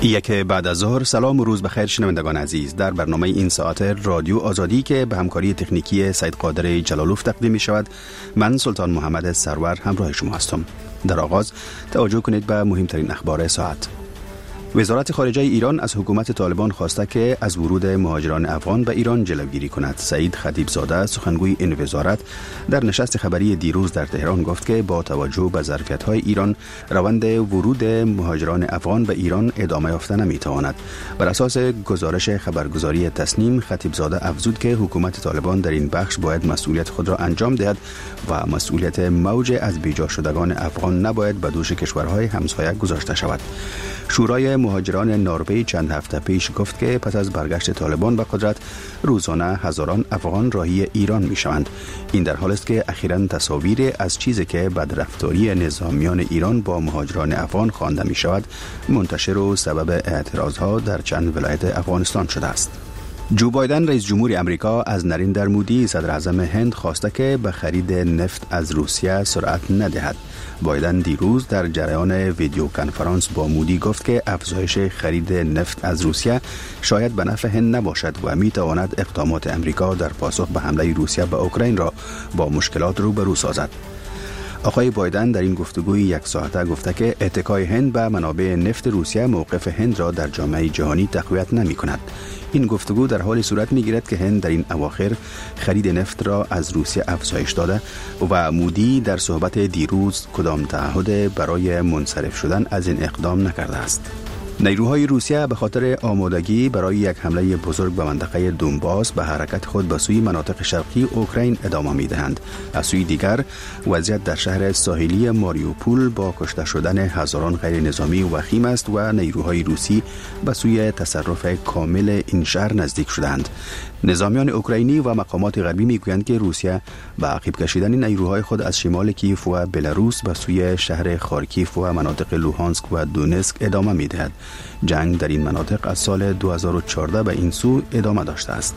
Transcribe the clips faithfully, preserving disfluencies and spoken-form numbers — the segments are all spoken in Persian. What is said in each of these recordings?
یک بعد از ظهر. سلام و روز بخیر شنوندگان عزیز. در برنامه این ساعت رادیو آزادی که به همکاری تکنیکی سید قادر جلالوف تقدیم می شود، من سلطان محمد سرور همراه شما هستم. در آغاز توجه کنید به مهمترین اخبار ساعت. وزارت خارجه ایران از حکومت طالبان خواسته که از ورود مهاجران افغان به ایران جلوگیری کند. سعید خطیبزاده سخنگوی این وزارت در نشست خبری دیروز در تهران گفت که با توجه به ظرفیت‌های ایران روند ورود مهاجران افغان به ایران ادامه یافته نمی‌تواند. بر اساس گزارش خبرگزاری تسنیم، خطیبزاده افزود که حکومت طالبان در این بخش باید مسئولیت خود را انجام دهد و مسئولیت موج از بیجا شدگان افغان نباید به دوش کشورهای همسایه گذاشته شود. شورای مهاجران نروژ چند هفته پیش گفت که پس از برگشت طالبان به قدرت روزانه هزاران افغان راهی ایران می شوند. این در حالی است که اخیراً تصاویر از چیزی که بدرفتاری نظامیان ایران با مهاجران افغان خوانده می شود منتشر و سبب اعتراضها در چند ولایت افغانستان شده است. جو بایدن رئیس جمهور امریکا از نریندر مودی صدر اعظم هند خواسته که به خرید نفت از روسیه سرعت ندهد. بایدن دیروز در جریان ویدیو کنفرانس با مودی گفت که افزایش خرید نفت از روسیه شاید به نفع هند نباشد و می تواند اقدامات امریکا در پاسخ به حمله روسیه به اوکراین را با مشکلات روبرو سازد. آقای بایدن در این گفتگوی یک ساعته گفته که اتکای هند به منابع نفت روسیه موقف هند را در جامعه جهانی تقویت نمی کند. این گفتگو در حال صورت می گیرد که هند در این اواخر خرید نفت را از روسیه افزایش داده و مودی در صحبت دیروز کدام تعهد برای منصرف شدن از این اقدام نکرده است. نیروهای روسیه به خاطر آمادگی برای یک حمله بزرگ به منطقه دونباس به حرکت خود به سوی مناطق شرقی اوکراین ادامه می‌دهند. از سوی دیگر وضعیت در شهر ساحلی ماریوپول با کشته شدن هزاران غیر نظامی وخیم است و نیروهای روسی به سوی تصرف کامل این شهر نزدیک شدند. نظامیان اوکراینی و مقامات غربی میگویند که روسیه به عقب کشیدن نیروهای خود از شمال کیف و بلاروس به سوی شهر خارکیف و مناطق لوهانسک و دونسک ادامه می‌دهد. جنگ در این مناطق از سال دو هزار و چهارده به این سو ادامه داشته است.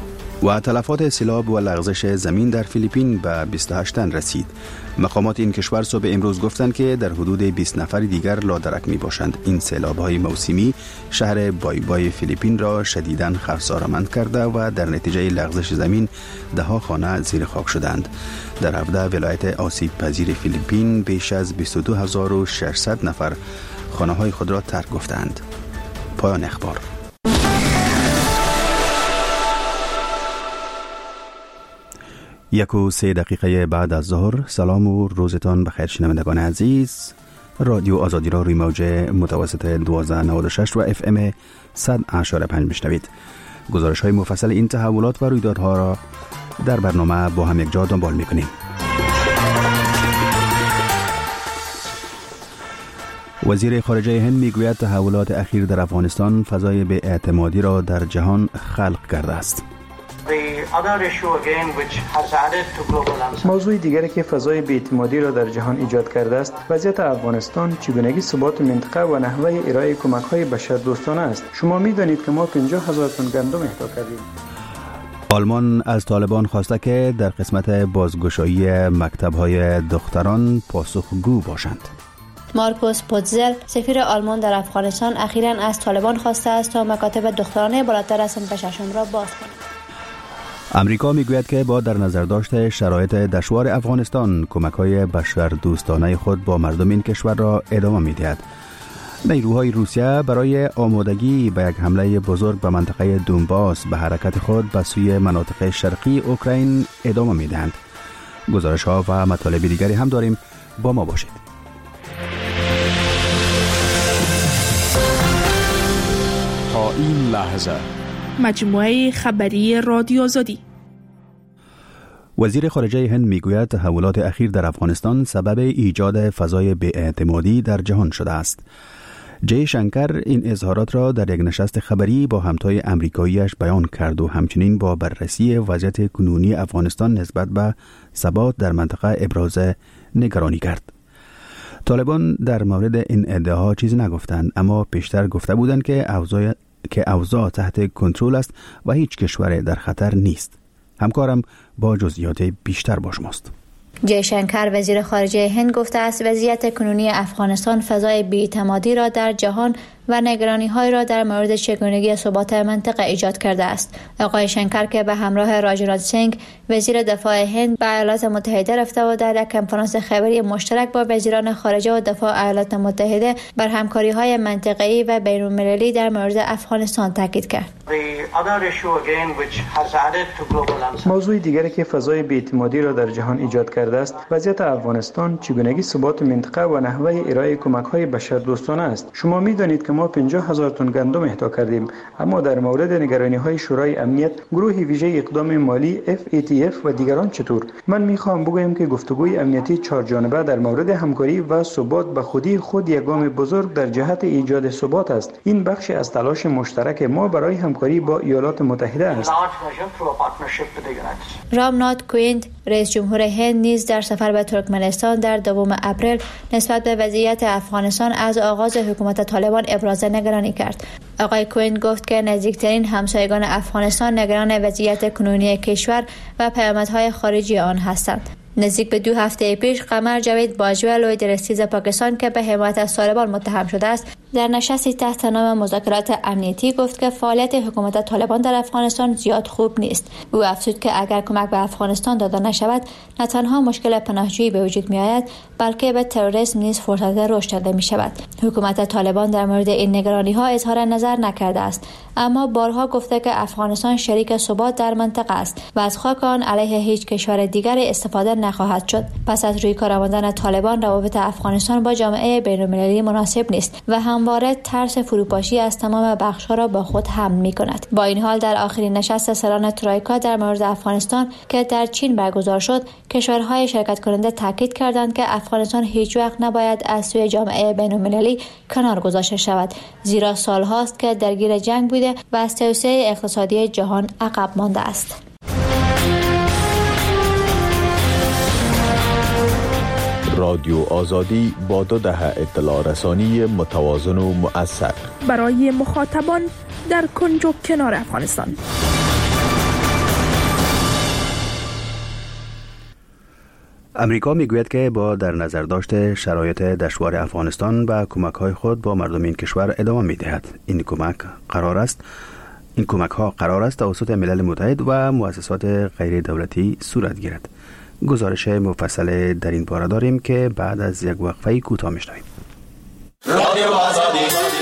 و تلفات سیلاب و لغزش زمین در فیلیپین به بیست و هشت تن رسید. مقامات این کشور صبح امروز گفتند که در حدود بیست نفر دیگر لادرک می باشند. این سیلاب‌های موسمی شهر بای بای فیلیپین را شدیداً خساره‌مند کرده و در نتیجه لغزش زمین ده ها خانه زیر خاک شدند. در هفده ولایت آسیب پذیر فیلیپین بیش از بیست و دو هزار و ششصد نفر خانه‌های خود را ترک گفتند. پایان اخبار. یک و سه دقیقه بعد از ظهر. سلام و روزتان بخیر شنوندگان عزیز. رادیو آزادی را روی موج متوسط دوازده نود و شش و اف ام صد و اشاره پنج میشنوید. گزارش های مفصل این تحولات و رویدادها را در برنامه با هم یک جا دنبال میکنیم. وزیر خارجه هند میگوید تحولات اخیر در افغانستان فضای بی اعتمادی را در جهان خلق کرده است. موضوع دیگری که فضای بی‌اعتمادی را در جهان ایجاد کرده است، وضعیت افغانستان، چگونگی ثبات منطقه و نحوه ارائه کمک‌های بشردوستانه است. شما می‌دانید که ما پنجاه هزار تن گندم اهدا کردیم. آلمان از طالبان خواسته که در قسمت بازگشایی مکتب‌های دختران پاسخگو باشند. مارکوس پوتزل سفیر آلمان در افغانستان اخیراً از طالبان خواسته است تا مکاتب دخترانه بالاتر از صنف ششم را باز کند. امریکا میگوید که با در نظر داشت شرایط دشوار افغانستان کمک‌های بشردوستانه خود با مردم این کشور را ادامه می‌دهد. نیروهای روسیه برای آمادگی به یک حمله بزرگ به منطقه دونباس به حرکت خود به سوی مناطق شرقی اوکراین ادامه می‌دهند. گزارش‌ها و مطالب دیگری هم داریم، با ما باشید. تا این لحظه مجموعه خبری رادیو آزادی. وزیر خارجه هند میگوید تحولات اخیر در افغانستان سبب ایجاد فضای بی‌اعتمادی در جهان شده است. جی شنکر این اظهارات را در یک نشست خبری با همتای امریکاییش بیان کرد و همچنین با بررسی وضعیت کنونی افغانستان نسبت به ثبات در منطقه ابراز نگرانی کرد. طالبان در مورد این ادعاها چیزی نگفتند، اما پیشتر گفته بودند که اوضاع که اوضاع تحت کنترل است و هیچ کشور در خطر نیست. همکارم با جزئیات بیشتر با شماست. جی شنکر وزیر خارجه هند گفته است وضعیت کنونی افغانستان فضای بی‌اعتمادی را در جهان و نگرانی‌های را در مورد چگونگی ثبات منطقه ایجاد کرده است. آقای شنکر که به همراه راجنات سینگ وزیر دفاع هند به ایالات متحده رفته و در یک کنفرانس خبری مشترک با وزیران خارجه و دفاع ایالات متحده بر همکاری‌های منطقه‌ای و بین‌المللی در مورد افغانستان تاکید کرد. موضوع دیگری که فضای بی‌اعتمادی را در جهان ایجاد کرده است، وضعیت افغانستان، چگونگی ثبات منطقه و نحوه ارائه کمک‌های بشردوستانه است. شما می‌دانید که ما پنجاه هزار تن گندم اهدا کردیم، اما در مورد نگرانی‌های شورای امنیت، گروه ویژه اقدام مالی اف ای تی اف و دیگران چطور؟ من می‌خواهم بگویم که گفتگوی امنیتی چهارجانبه در مورد همکاری و ثبات به خودی خود یک گام بزرگ در جهت ایجاد ثبات است. این بخشی از تلاش مشترک ما برای همکاری با ایالات متحده است. رام ناتھ کوویند رئیس جمهور هند نیز در سفر به ترکمنستان در دوم اپریل نسبت به وضعیت افغانستان از آغاز حکومت طالبان ابراز نگرانی کرد. آقای کوویند گفت که نزدیکترین همسایگان افغانستان نگران وضعیت کنونی کشور و پیامدهای خارجی آن هستند. نزدیک به دو هفته پیش قمر جاوید باجوه لوی درستیز پاکستان که به حمایت از طالبان متهم شده است، در نشستی تحت نام مذاکرات امنیتی گفت که فعالیت حکومت طالبان در افغانستان زیاد خوب نیست. او افزود که اگر کمک به افغانستان داده نشود، نه تنها مشکل پناهجویی به وجود می آید، بلکه به تروریسم نیز فرصت رشد داده می شود. حکومت طالبان در مورد این نگرانی ها اظهار نظر نکرده است، اما بارها گفته که افغانستان شریک ثبات در منطقه است و از خاک آن علیه هیچ کشور دیگری استفاده نخواهد شد. پس از روی کار آوردن طالبان، روابط افغانستان با جامعه بین‌المللی مناسب نیست و همواره ترس فروپاشی از تمام بخش‌ها را با خود حمل می‌کند. با این حال در آخرین نشست سران ترویکا در مورد افغانستان که در چین برگزار شد، کشورهای شرکت کننده تاکید کردند که افغانستان هیچ وقت نباید از سوی جامعه بین‌المللی کنار گذاشته شود، زیرا سال‌هاست که درگیر جنگ بوده و از توسعه اقتصادی جهان عقب مانده است. رادیو آزادی با دو دهه اطلاع رسانی متوازن و مؤثر برای مخاطبان در کنج و کنار افغانستان. امریکا میگوید که با در نظر داشت شرایط دشوار افغانستان و کمک‌های خود با مردم این کشور ادامه می‌دهد. این کمک قرار است این کمک‌ها قرار است توسط ملل متحد و مؤسسات غیر دولتی صورت گیرد. گزارش مفصل در این باره داریم که بعد از یک وقفه کوتاه میشنویم. رادیو آزادی.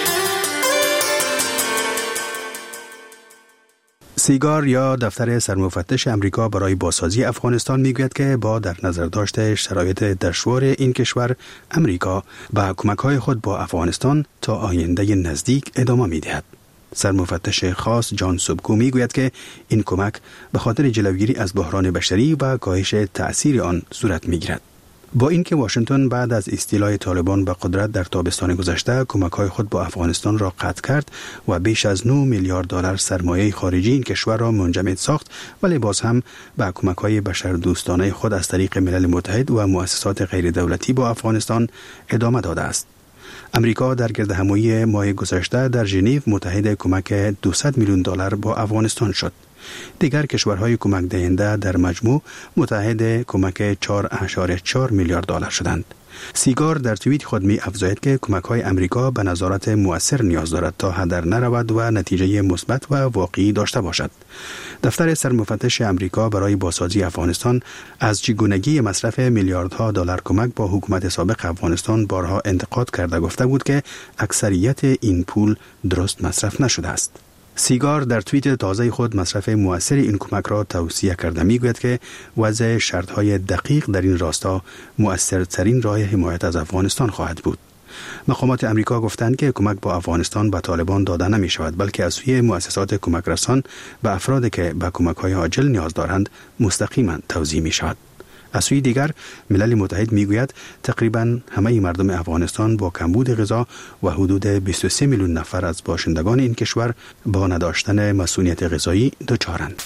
سیگار یا دفتر سرمفتش امریکا برای بازسازی افغانستان میگوید که با در نظر داشت شرایط دشوار این کشور، امریکا با کمک‌های خود با افغانستان تا آینده نزدیک ادامه می‌دهد. سرمفتش خاص جان سوبکو میگوید که این کمک به خاطر جلوگیری از بحران بشری و کاهش تأثیر آن صورت میگیرد. با اینکه واشنگتن بعد از استیلای طالبان به قدرت در تابستان گذشته کمک‌های خود با افغانستان را قطع کرد و بیش از نه میلیارد دلار سرمایه خارجی این کشور را منجمد ساخت، ولی باز هم به کمک‌های بشردوستانه خود از طریق ملل متحد و مؤسسات غیر دولتی با افغانستان ادامه داده است. امریکا در گردهمایی ماه گذشته در ژنو متحد کمک دویست میلیون دلار با افغانستان شد. دیگر کشورهای کمک دهنده در مجموع متحد کمک چهار ممیز چهار میلیارد دلار شدند. سیگار در توییت خود می افزاید که کمک‌های امریکا به نظارت مؤثر نیاز دارد تا هدر نرود و نتیجه مثبت و واقعی داشته باشد. دفتر سرمفتش امریکا برای بازسازی افغانستان از چگونگی مصرف میلیاردها دلار کمک با حکومت سابق افغانستان بارها انتقاد کرده گفته بود که اکثریت این پول درست مصرف نشده است. سیگار در توییت تازه خود مصرف مؤثر این کمک را توصیه کرده میگوید که وضع شرطهای دقیق در این راستا مؤثرترین راه حمایت از افغانستان خواهد بود. مقامات امریکا گفتند که کمک با افغانستان به طالبان داده نمی شود، بلکه از سوی مؤسسات کمک رسان به افرادی که به کمک‌های عاجل نیاز دارند مستقیما توزیع می شود. از سوی دیگر ملل متحد میگوید تقریبا همه مردم افغانستان با کمبود غذا و حدود بیست و سه میلیون نفر از باشندگان این کشور با نداشتن مسئولیت غذایی دچارند.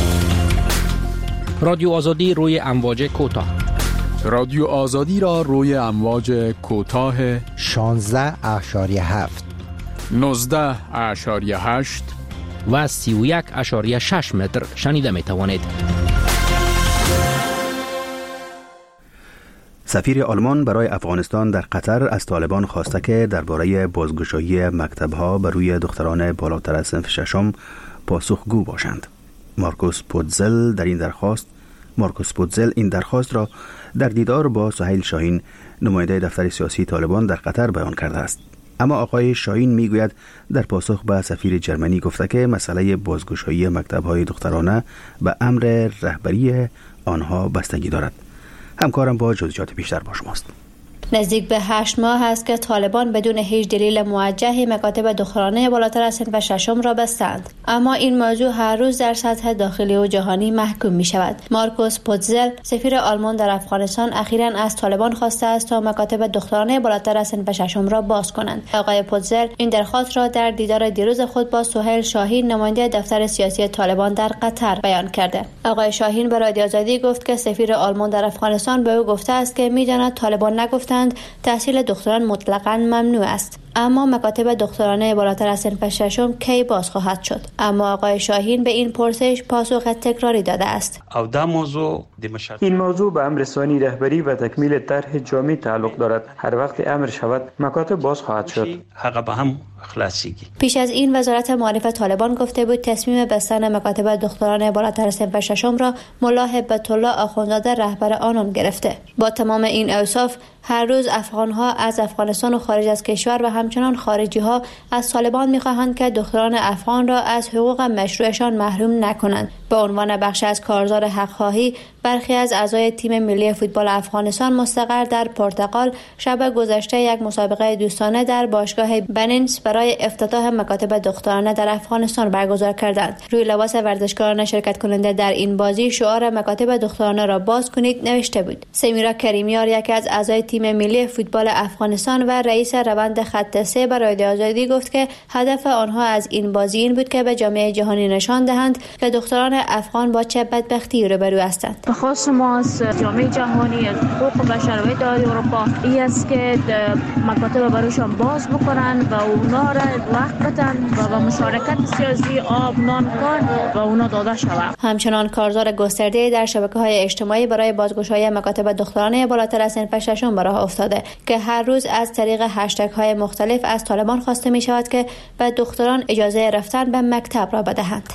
رادیو آزادی روی امواج کوتاه. رادیو آزادی را روی امواج کوتاه شانزده اشاری هفت نوزده اشاری هشت و سی و یک اشاری شش متر شنیده می توانید. سفیر آلمان برای افغانستان در قطر از طالبان خواسته که درباره بازگشایی مکتب‌ها بر روی دختران بالاتر از صنف ششم پاسخگو باشند. مارکوس پودزل در این درخواست مارکوس پودزل این درخواست را در دیدار با سهیل شاهین نماینده دفتر سیاسی طالبان در قطر بیان کرده است. اما آقای شاهین میگوید در پاسخ به سفیر جرمنی گفته که مسئله بازگشایی مکتب‌های دخترانه به امر رهبری آنها بستگی دارد. همکارم با جزئیات بیشتر با شماست. نزدیک به هشت ماه است که طالبان بدون هیچ دلیل موجه مکاتب دخترانه بالاتر از صنف ششم را بستند، اما این موضوع هر روز در سطح داخلی و جهانی محکوم می شود. مارکوس پودزل سفیر آلمان در افغانستان اخیراً از طالبان خواسته است تا مکاتب دخترانه بالاتر از صنف ششم را باز کنند. آقای پودزل این درخواست را در دیدار دیروز خود با سهیل شاهین نماینده دفتر سیاسی طالبان در قطر بیان کرده. آقای شاهین به رادیو آزادی گفت که سفیر آلمان در افغانستان به او گفته است که می‌داند طالبان نگفتند تحصیل دختران مطلقاً ممنوع است، اما مکاتب دخترانه بالاتر از صنف ششم کی باز خواهد شد؟ اما آقای شاهین به این پرسش پاسخ تکراری داده است. این موضوع به امر ثانی رهبری و تکمیل طرح جامع تعلق دارد. هر وقت امر شود مکاتب باز خواهد شد. پیش از این وزارت معارف طالبان گفته بود تصمیم بستن مکاتب دختران بالاتر از صنف ششم را ملا هبت الله آخوندزاده رهبر آنان گرفته. با تمام این اوصاف هر روز افغان‌ها از افغانستان و خارج از کشور و همچنان خارجی‌ها از طالبان می‌خواهند که دختران افغان را از حقوق مشروعشان محروم نکنند. به عنوان بخش از کارزار حق‌خواهی برخی از اعضای تیم ملی فوتبال افغانستان مستقر در پرتغال شب گذشته یک مسابقه دوستانه در باشگاه بنینس برای افتتاح مکاتب دخترانه در افغانستان برگزار کردند. روی لباس ورزشکاران شرکت کننده در این بازی شعار مکاتب دخترانه را باز کنید نوشته بود. سمیرا کریمیار یکی از اعضای تیم ملی فوتبال افغانستان و رئیس روند خط سه برای رادیو آزادی گفت که هدف آنها از این بازی این بود که به جامعه جهانی نشان دهند که دختران افغان با چه بدبختی روبرو هستند. خاص ما از جامعه جهانی، از حقوق بشر و اداره اروپا این است که مکاتب برایشان باز بکنن و اونا را وقت بدن و به مشارکت سیاسی آب نان کار و اونا داده شود. همچنان کارزار گسترده در شبکه‌های اجتماعی برای بازگشایی مکاتب دخترانه بالاتر از صنف ششم به راه افتاده که هر روز از طریق هشتگ‌های مختلف از طالبان خواسته می شود که به دختران اجازه رفتن به مکتب را بدهند.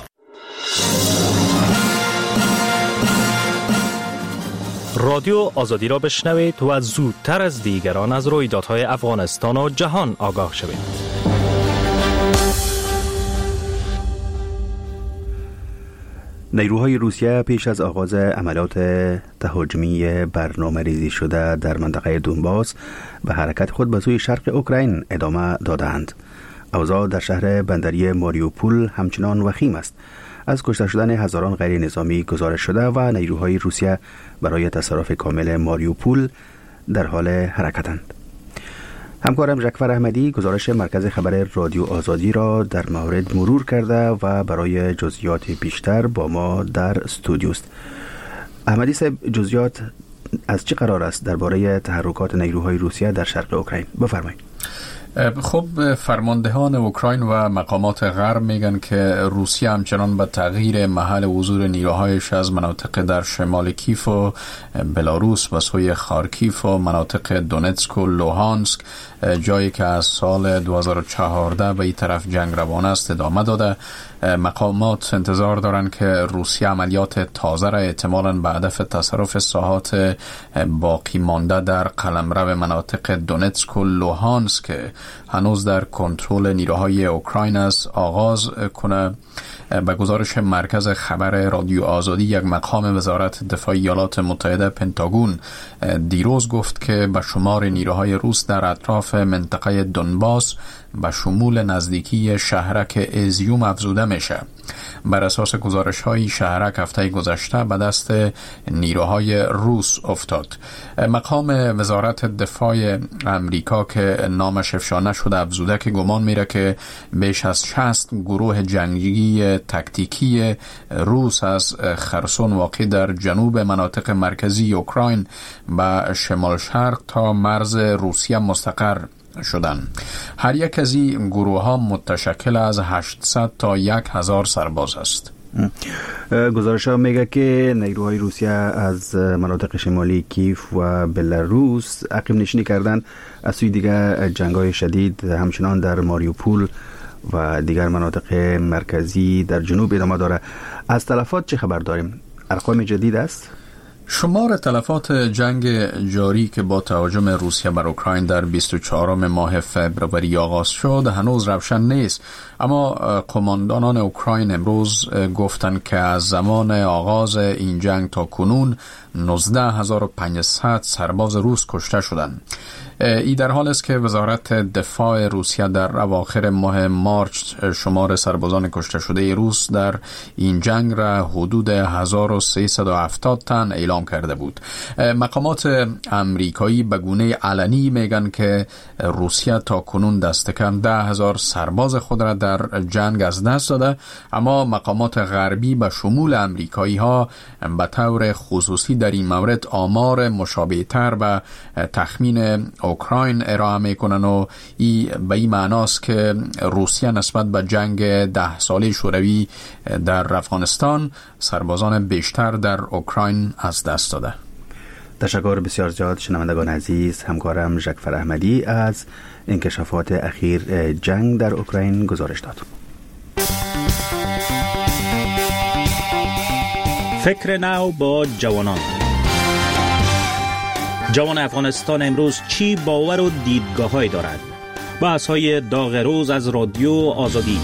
رادیو آزادی را بشنوید و زودتر از دیگران از رویدادهای افغانستان و جهان آگاه شوید. نیروهای روسیه پیش از آغاز عملیات تهاجمی برنامه ریزی شده در منطقه دونباس به حرکت خود به سوی شرق اوکراین ادامه دادند. اوضاع در شهر بندری ماریوپول همچنان وخیم است. از کشته شدن هزاران غیر نظامی گزارش شده و نیروهای روسیه برای تصرف کامل ماریوپول در حال حرکتند. همکارم ژکفر احمدی گزارش مرکز خبر رادیو آزادی را در مورد مرور کرده و برای جزئیات بیشتر با ما در استودیو است. احمدی صاحب، جزئیات از چه قرار است درباره تحرکات نیروهای روسیه در شرق اوکراین؟ بفرمایید. خب، فرماندهان اوکراین و مقامات غرب میگن که روسیه همچنان به تغییر محل حضور نیروهایش از مناطق در شمال کیف و بلاروس و سوی خارکیف و مناطق دونتسک و لوهانسک، جایی که از سال دو هزار و چهارده به این طرف جنگ روان است، ادامه داده. مقامات انتظار دارند که روسیه عملیات تازه را احتمالاً به هدف تصرف ساحات باقی مانده در قلمرو مناطق دونتسک و لوهانسک هنوز در کنترل نیروهای اوکراین است آغاز کنه. به گزارش مرکز خبر رادیو آزادی، یک مقام وزارت دفاع ایالات متحده پنتاگون دیروز گفت که به شمار نیروهای روس در اطراف منطقه دونباس به شمول نزدیکی شهرک ازیوم افزوده میشه. بر اساس گزارش های شهرک هفته گذشته به دست نیروهای روس افتاد. مقام وزارت دفاع امریکا که نامش افشا نشده افزوده که گمان میره که بیش از شصت گروه جنگی تکتیکی روس از خرسون واقع در جنوب مناطق مرکزی اوکراین به شمال شرق تا مرز روسیه مستقر شدن. هر یک از این گروه ها متشکل از هشتصد تا یک هزار سرباز است. گزارش ها میگه که نیروهای روسیه از مناطق شمالی کیف و بلاروس عقب نشینی کردن. از سوی دیگر جنگ های شدید همچنان در ماریوپول و دیگر مناطق مرکزی در جنوب ادامه داره. از تلفات چه خبر داریم؟ ارقام جدید است؟ شمار تلفات جنگ جاری که با تهاجم روسیه بر اوکراین در بیست و چهارم ماه فوریه آغاز شد هنوز روشن نیست، اما قماندانان اوکراین امروز گفتند که از زمان آغاز این جنگ تا کنون نوزده هزار و پانصد سرباز روس کشته شدند. ای در حال است که وزارت دفاع روسیه در اواخر ماه مارچ شمار سربازان کشته شده روس در این جنگ را حدود هزار و سیصد و هفتاد تن اعلام کرده بود. مقامات امریکایی به گونه علنی میگن که روسیه تا کنون دست کم ده هزار سرباز خود را در جنگ از دست داده، اما مقامات غربی به شمول امریکایی ها به طور خصوصی در این مورد آمار مشابه تر به تخمین اوکراین ارائه میکنن و ای به این معناست که روسیه نسبت به جنگ ده ساله شوروی در افغانستان سربازان بیشتر در اوکراین از دست داده. تشکر بسیار زیاد شنوندگان عزیز. همکارم ژکفر احمدی از انکشافات اخیر جنگ در اوکراین گزارش داد. فکر نو با جوانان. جوان افغانستان امروز چی باور و دیدگاه‌هایی دارد؟ بحث‌های داغ روز از رادیو آزادی.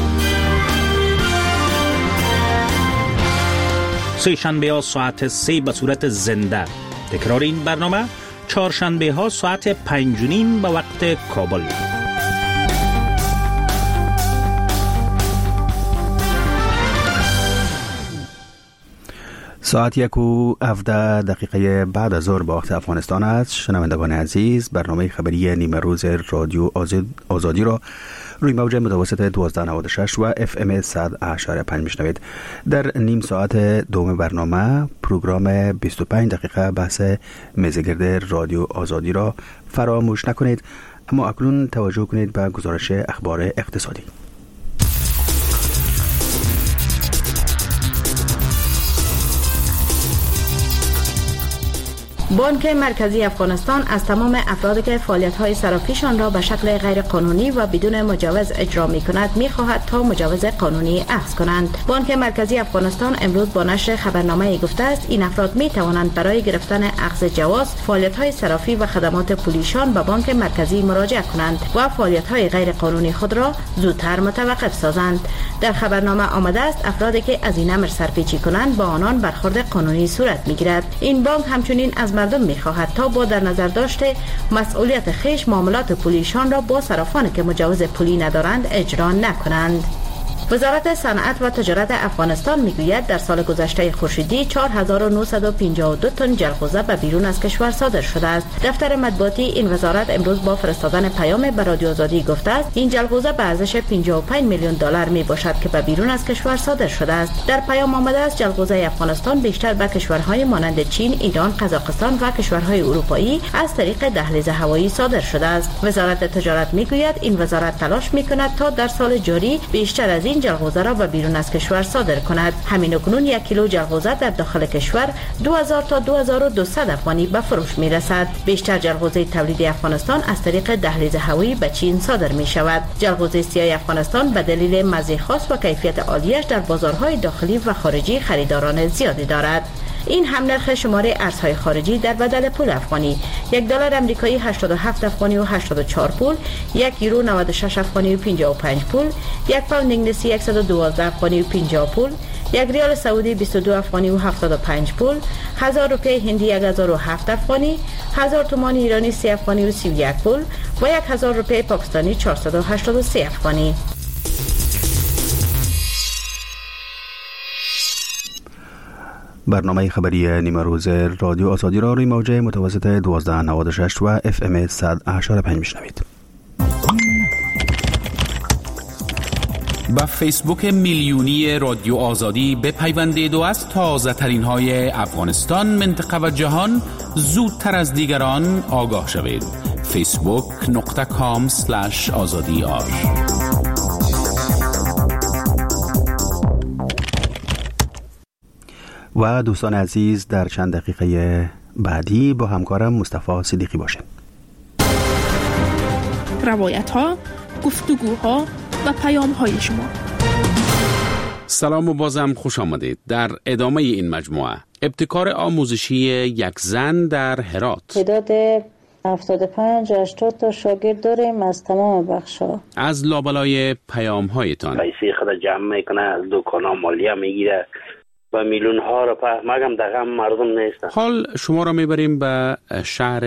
سه شنبه ها ساعت سه به صورت زنده. تکرار این برنامه چهارشنبه ها ساعت پنج و نیم به وقت کابل. ساعت یک و هفده دقیقه بعد از ظهر با وقت افغانستان است. شنوندگان عزیز، برنامه خبری نیمه روز رادیو آزادی را روی موج متوسط دوازده نود و شش و اف ام صد اشاره پنج میشنوید. در نیم ساعت دوم برنامه پروگرام بیست و پنج دقیقه بحث میزگرد رادیو آزادی را فراموش نکنید. اما اکنون توجه کنید به گزارش اخبار اقتصادی. بانک مرکزی افغانستان از تمام افرادی که فعالیت‌های صرافیشان را به شکل غیر قانونی و بدون مجوز اجرا می‌کند می‌خواهد تا مجوز قانونی اخذ کنند. بانک مرکزی افغانستان امروز با نشر خبرنامه گفته است این افراد می‌توانند برای گرفتن اخذ جواز فعالیت‌های صرافی و خدمات پولیشان به بانک مرکزی مراجعه کنند و فعالیت‌های غیر قانونی خود را زودتر متوقف سازند. در خبرنامه آمده است افرادی که از این امر سرپیچی کنند با آنان برخورد قانونی صورت می‌گیرد. این بانک همچنین از مردم می‌خواهد تا با در نظر داشته مسئولیت خویش معاملات پولیشان را با صرافانی که مجوز پولی ندارند اجرا نکنند. وزارت صنعت و تجارت افغانستان میگوید در سال گذشته خورشیدی چهار هزار و نهصد و پنجاه و دو تن جلغوزه به بیرون از کشور صادر شده است. دفتر مطبوعاتی این وزارت امروز با فرستادن پیام به رادیو آزادی گفته است این جلغوزه به ارزش پنجاه و پنج میلیون دلار می باشد که به بیرون از کشور صادر شده است. در پیام آمده است جلغوزه افغانستان بیشتر به کشورهای مانند چین، ایران، قزاقستان و کشورهای اروپایی از طریق دهلیز هوایی صادر شده است. وزارت تجارت میگوید این وزارت تلاش میکند تا در سال جاری بیشتر از این جلغوزه را به بیرون از کشور صادر کند. همین اکنون یک کیلو جلغوزه در داخل کشور دو هزار تا دو هزار و دویست افغانی به فروش می رسد. بیشتر جلغوزه تولیدی افغانستان از طریق دهلیز هوایی به چین صادر می شود. جلغوزه سیاه افغانستان به دلیل مزه خاص و کیفیت عالیش در بازارهای داخلی و خارجی خریداران زیادی دارد. این هم نرخ شماره ارزهای خارجی در بدل پول افغانی: یک دلار آمریکایی هشتاد و هفت افغانی و هشتاد و چهار پول، یک یورو نود و شش افغانی و پنجاه و پنج پول، یک پوند انگلیسی صد و دوازده افغانی و پنجاه پول، یک ریال سعودی بیست و دو افغانی و هفتاد و پنج پول، هزار روپیه هندی یک هزار و هفت افغانی، هزار تومان ایرانی سه افغانی و سی و یک پول و یک هزار روپیه پاکستانی چهارصد و هشتاد و سه افغانی. برنامه خبری نیمه روز رادیو آزادی را روی موج متوسط دوازده نود و شش و اف ام صد اشاره پنج میشنوید. با فیسبوک میلیونی رادیو آزادی بپیوندید و از تازه ترین های افغانستان، منطقه و جهان زودتر از دیگران آگاه شوید. فیسبوک نقطه کام سلش آزادی آر. و دوستان عزیز در چند دقیقه بعدی با همکارم مصطفی صدیقی باشین. روایت ها، گفتگوها و پیام های شما. سلام و بازم خوش آمدید. در ادامه این مجموعه ابتکار آموزشی یک زن در هرات. تعداد هفتاد و پنج هشتاد تا شاگرد داریم از تمام بخش‌ها. از لابلای پیام هایتان پیسه خود جمع میکنه، از دکانا مالیه میگیره و میلیون ها رو مگم دقیقا مردم نیستن. حال شما را میبریم به شهر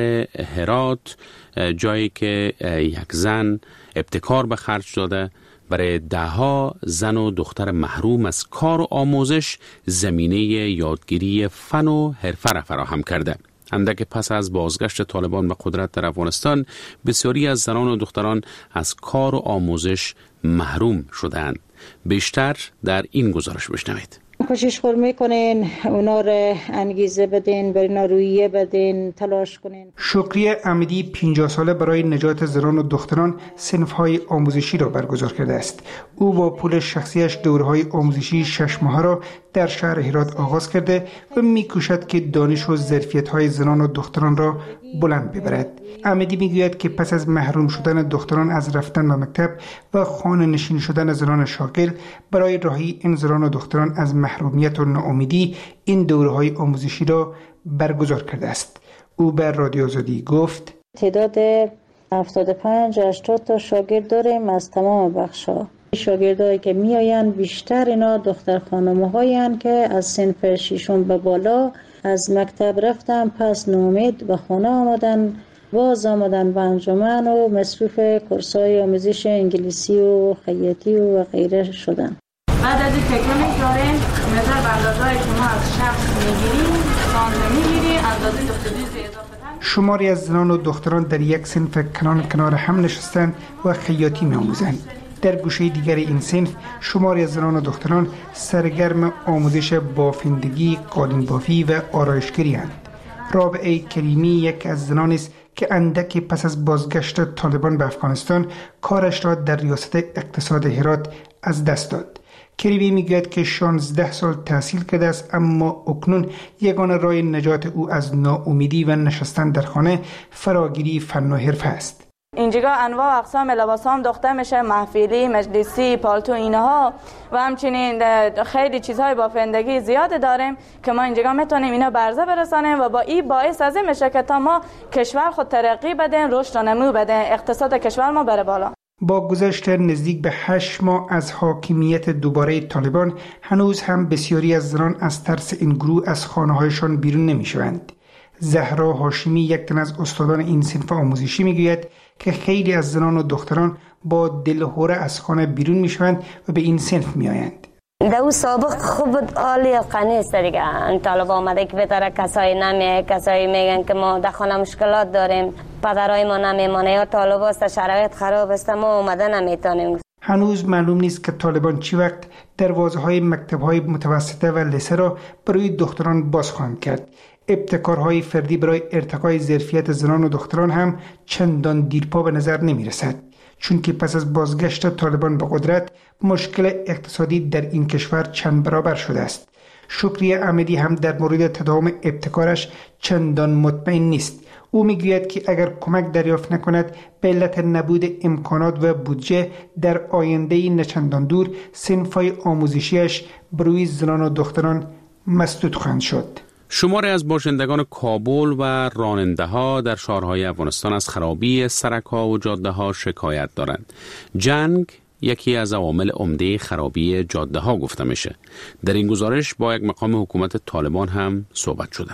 هرات، جایی که یک زن ابتکار به خرج داده برای دهها زن و دختر محروم از کار و آموزش زمینه یادگیری فن و حرفه را فراهم کرده. اندک پس از بازگشت طالبان به قدرت در افغانستان، بسیاری از زنان و دختران از کار و آموزش محروم شدند. بیشتر در این گزارش بشنوید. کوشش خور میکنین اونا رو انگیزه بدین، بر اینا رویه بدین، تلاش کنین. شکریه امیدی پنجاه ساله برای نجات زنان و دختران صنف‌های آموزشی را برگزار کرده است. او با پول شخصیش دوره‌های آموزشی شش ماهه را در شهر هرات آغاز کرده و می‌کوشد که دانش و ظرفیت‌های زنان و دختران را بلند ببرد. امیدی میگوید که پس از محروم شدن دختران از رفتن به مکتب و خانه نشین شدن زنان شاغل، برای رهایی این زنان و دختران از محرومیت و ناامیدی این دوره‌های آموزشی را برگزار کرده است. او به رادیو آزادی گفت: تعداد هفتاد و پنج هشتاد تا شاگرد داریم از تمام بخش‌ها. شاگردایی که میآیند بیشتر اینا دختر خانم‌هایی هستند که از صنف ششم به بالا از مکتب رفتن، پس ناامید به خانه آمدن، باز آمدن به انجمن و مصروف کورس‌های آموزش انگلیسی و خیاطی و غیره شدن. بعد از این تکه می‌ذاریم مثلا اندازه‌ای شما از شخص می‌گیریم، سانته می‌گیری، اندازه دختری اضافه تن. شماری از زنان و دختران در یک صنف کنار کنار هم نشستند و خیاطی می‌آموزند. در گوشه دیگر این صنف شماری از زنان و دختران سرگرم آموزش بافندگی، قالین بافی و آرایشگری اند. رابعه کریمی یک از زنان است که اندکی پس از بازگشت طالبان به افغانستان کارش را در ریاست اقتصاد هرات از دست داد. کریمی میگوید که شانزده سال تحصیل کرده است، اما اکنون یگانه راه نجات او از ناامیدی و نشستن در خانه فراگیری فن و حرفه است. اینجا انواع اقسام لباس هم دوخته میشه، محفلی، مجلسی، پالتو، اینها و همچنین خیلی چیزهای بافندگی زیاد داریم که ما اینجا میتونیم اینا برزه برسانیم و با این باعث از این میشه که تا ما کشور خود ترقی بدن، رشد و نمو بدن، اقتصاد کشور ما بره بالا. با گذشت نزدیک به هشت ماه از حاکمیت دوباره طالبان، هنوز هم بسیاری از زنان از ترس این گروه از خانه‌هایشان بیرون نمیشوند. زهرا هاشمی، یک تن از استادان این صنف آموزشی، میگوید که خیلی از زنان و دختران با دلهوره از خانه بیرون میشوند و به این صنف میآیند. در سابق خوب عالی قنی است دیگه. این طالب آمده که بهتره کسایی نمیه، کسایی میگن که ما در خانه مشکلات داریم، پدرای ما نمیمانه یا طالب است شرایط خراب است، ما اومده نمیتونیم. هنوز معلوم نیست که طالبان چی وقت دروازه های مکتب های متوسطه و لیسه را برای دختران باز خواهند کرد. ابتکارهای فردی برای ارتقای ظرفیت زنان و دختران هم چندان دیرپا به نظر نمی رسد، چون که پس از بازگشت طالبان به قدرت مشکل اقتصادی در این کشور چند برابر شده است. شکریه امیدی هم در مورد تداوم ابتکارش چندان مطمئن نیست. او میگوید که اگر کمک دریافت نکند به علت نبود امکانات و بودجه در آینده نچندان دور صنف‌های آموزشیش بروی زنان و دختران مسدود خواهند شد. شماری از باشندگان کابل و راننده ها در شهرهای افغانستان از خرابی سرک‌ها و جاده ها شکایت دارند. جنگ یکی از عوامل عمده خرابی جاده ها گفته میشه. در این گزارش با یک مقام حکومت طالبان هم صحبت شده.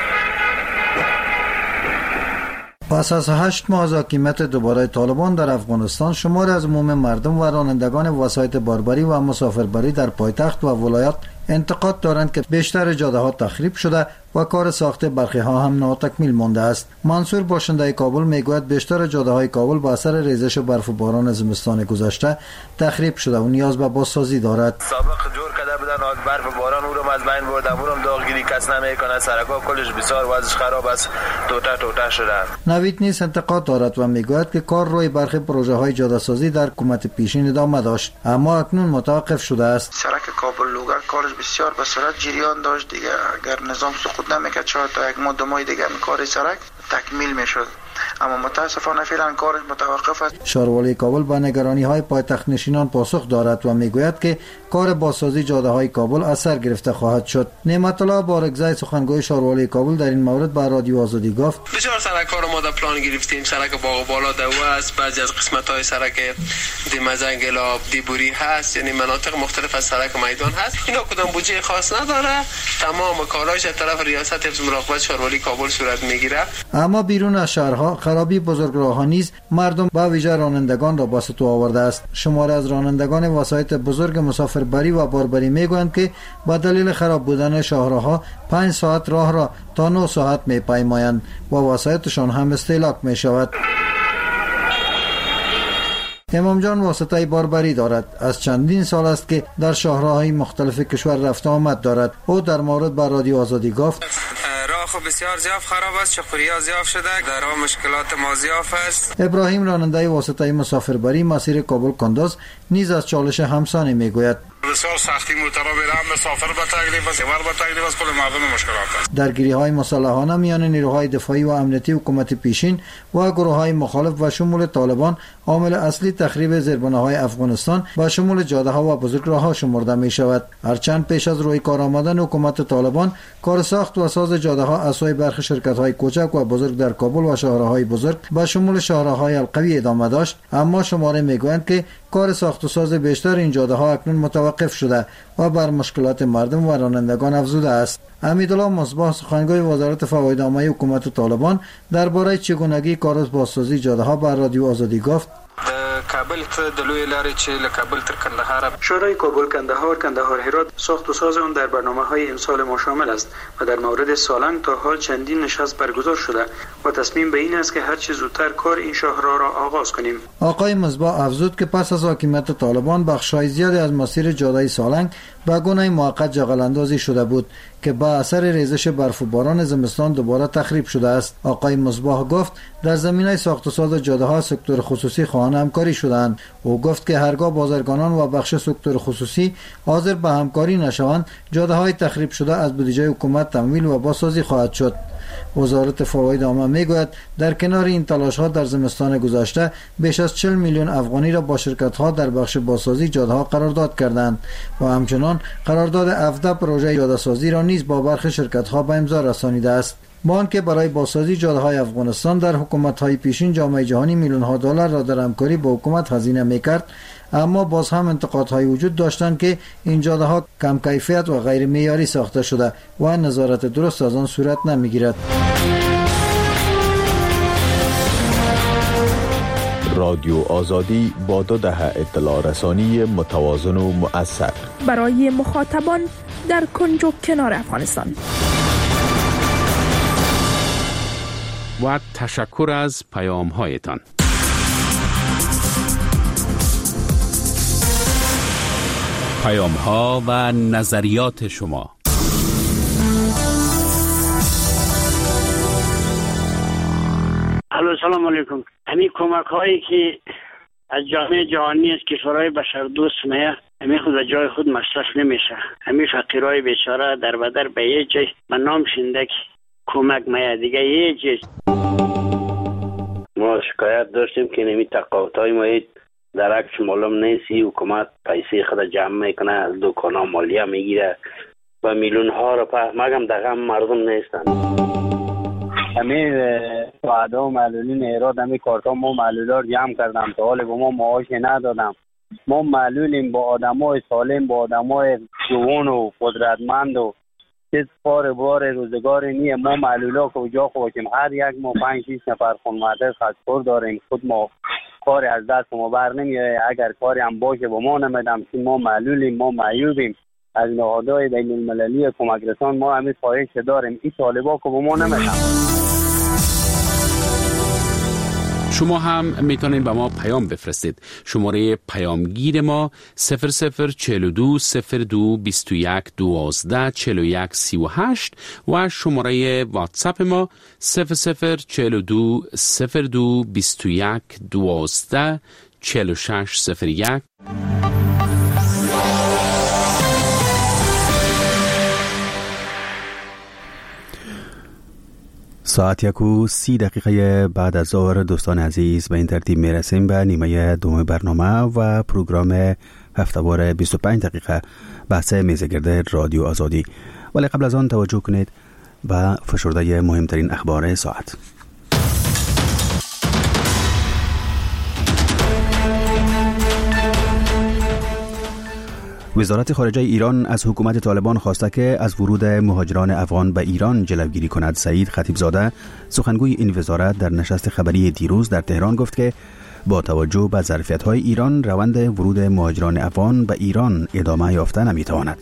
پس از هشت ماه از حاکمیت دوباره طالبان در افغانستان، شماری از عموم مردم و رانندگان وسایط باربری و مسافربری در پایتخت و ولایات انتقاد دارند که بیشتر جاده ها تخریب شده و کار ساخت برخی ها هم ناتکمیل مانده است. منصور باشنده کابل میگوید بیشتر جاده های کابل با اثر ریزش برف و باران زمستان گذشته تخریب شده و نیاز به بازسازی دارد. سابق جور کرده بودن ناد برف باران او رو از بین بردم، اونم داغگیری کس نمیکنه، سرکا کلش بسیار وضعش خراب است، توته توته شده. نوید نیز انتقاد دارد و میگوید که کار روی برخی پروژه های جاده سازی در حکومت پیشین ادامه داشت اما اکنون متوقف شده است. سرک کابل لوگر کارش بسیار به سرعت جریان داشت دیگه، اگر نظام سقوط نمیکرد شاید تا یک ماه دو ماه دیگه کار سرک تکمیل میشد، اما متاسفانه فعلا کارش متوقف است. شاروالی کابل با نگرانی های پایتخت نشینان پاسخ دارد و میگوید که کار بازسازی جاده های کابل از سر گرفته خواهد شد. نعمت الله بارگزای سخنگوی شاروالی کابل در این مورد با رادیو آزادی گفت بسیار سرک ها رو ما در پلان گرفتیم، سرک باغ بالا دوه است، بعضی از قسمت های سرک دیمزنگلا دیبوری هست، یعنی مناطق مختلف از سرک میدان هست. اینا کدام بودجه خاص نداره، تمام کاراش از طرف ریاست حفظ مراقبت شاروالی کابل صورت میگیره. اما بیرون از شهرها خرابی بزرگراه‌ها نیز مردم با ویژه رانندگان را با ستو آورده است. شماره از رانندگان وسایط بزرگ مسافربری و باربری میگویند که با دلیل خراب بودن شاهراه‌ها پنج ساعت راه را تا نه ساعت میپیمایند و وسایطشان هم استهلاک میشود. امام جان واسطه باربری دارد. از چندین سال است که در شاهراه‌های مختلف کشور رفت آمد دارد. او در مورد با رادیو آزادی گفت راه خب بسیار زیاد خراب است، چپریا زیاد شده، در راه مشکلات ما زیاد است. ابراهیم راننده واسطه مسافربری مسیر کابل کندوز نیز از چالش همسانی میگوید. بسیار سختی مترابط هم مسافر به تکلیف است، سوار به تکلیف است، کل مردم مشکلات است. درگیری‌های مسلحانه میان نیروهای دفاعی و امنیتی حکومت پیشین و گروه‌های مخالف و شمول طالبان عامل اصلی تخریب زیربناهای افغانستان و شمول جاده‌ها و بزرگراه‌ها شمرده می‌شود. هرچند پیش از روی کار آمدن حکومت طالبان کار ساخت و ساز جاده‌ها از سوی برخی شرکت‌های کوچک و بزرگ در کابل و شهرهای بزرگ با شمول شهرهای القوی ادامه داشت، اما شماره میگویند که کار ساخت و ساز بیشتر این جاده‌ها اکنون متوقف شده و بر مشکلات مردم و رانندگان افزوده است. امیدالله مصباح سخنگوی وزارت فواید عامه حکومت طالبان درباره چگونگی کار بازسازی جاده‌ها بر رادیو آزادی گفت کابل ته د لوی لارې چې له کابل تر کندهار شورای کابل کندهار کندهار هرات ساخت و ساز آن در برنامه‌های امسال ما شامل است و در مورد سالنگ تا حال چندین نشست برگزار شده و تصمیم به این است که هر چه زودتر کار این شاهراه را آغاز کنیم. آقای مصباح افزود که پس از حاکمیت طالبان بخش‌های زیادی از مسیر جاده سالنگ به گونه موقت جغلاندازی شده بود که با اثر ریزش برف و باران زمستان دوباره تخریب شده است. آقای مصباح گفت در زمینه ساخت و ساز جاده‌ها سکتور خصوصی خواهان همکاری شدند. او گفت که هرگاه بازرگانان و بخش سکتور خصوصی حاضر به همکاری نشوند، جاده‌های تخریب شده از بودجه حکومت تمویل و بازسازی خواهد شد. وزارت فواید عامه میگوید در کنار این تلاش‌ها در زمستان گذشته بیش از چهل میلیون افغانی را با شرکت‌ها در بخش بازسازی جاده‌ها قرارداد کردند و همچنان قرارداد هفده پروژه جاده‌سازی را نیز با برخی شرکت‌ها به امضا رسانیده است. با آنکه برای بازسازی جاده‌های افغانستان در حکومت‌های پیشین جامعه جهانی میلیون‌ها دلار را در همکاری با حکومت هزینه می‌کرد، اما باز هم انتقادهای وجود داشتند که این جاده‌ها کم کیفیت و غیر معیاری ساخته شده و نظارت درست از آن صورت نمی‌گیرد. رادیو آزادی با دو دهه اطلاع رسانی متوازن و مؤثر برای مخاطبان در کنج و کنار افغانستان. و تشکر از پیام هایتان. پیام ها و نظریات شما. الو سلام علیکم. همین کمک هایی که از جامعه جهانی از کشورهای بشردوست میه همین خود از جای خود مصرف نمیشه. همین فقیرای بیچاره در بدر به یه جای به نام شنده کمک میه دیگه یه جای. ما شکایت داشتیم که نمی تقاوت های ما در عکس معلوم نیستی، حکومت پیسه خود جمع میکنه، از دکان ها مالیه میگیره و میلیون ها را په مگم دقیقا مردم نیستن. همین سعدا و معلولین ایراد همین کارتا ما معلولا رو جمع کردم تا حال با ما معاش ندادم. ما معلولیم با آدم های سالم، با آدم های جوان و قدرتمند و چیز پار بار روزگار نیه. ما معلولا کجا خوشیم، هر یک ما پنج شیش نفر خانواده خستور داریم، خود ما کار از دست ما بر نمیاد. اگر کاری هم باشه با ما نمیدم که ما معلولیم، ما معیوبیم. از نهادهای بین المللی کمک رسان ما همین خواهش داریم این طالبا که با ما نمیدم. شما هم میتونید به ما پیام بفرستید. شماره پیامگیر ما صفر صفر چهل و دو صفر دو بیست و یک دوازده چهل و یک سی و هشت و شماره واتساپ ما صفر صفر چهل و دو صفر دو بیست و یک دوازده چهل و شش صفر یک. ساعت یک و سی دقیقه بعد از ظهر دوستان عزیز به این ترتیب میرسیم به نیمه دوم برنامه و پروگرام هفته‌وار بیست و پنج دقیقه بحث میزگرد رادیو آزادی. ولی قبل از آن توجه کنید به فشرده مهمترین اخبار ساعت. وزارت خارجه ایران از حکومت طالبان خواسته که از ورود مهاجران افغان به ایران جلوگیری کند. سعید خطیبزاده سخنگوی این وزارت در نشست خبری دیروز در تهران گفت که با توجه به ظرفیت‌های ایران روند ورود مهاجران افغان به ایران ادامه یافته نمی‌تواند.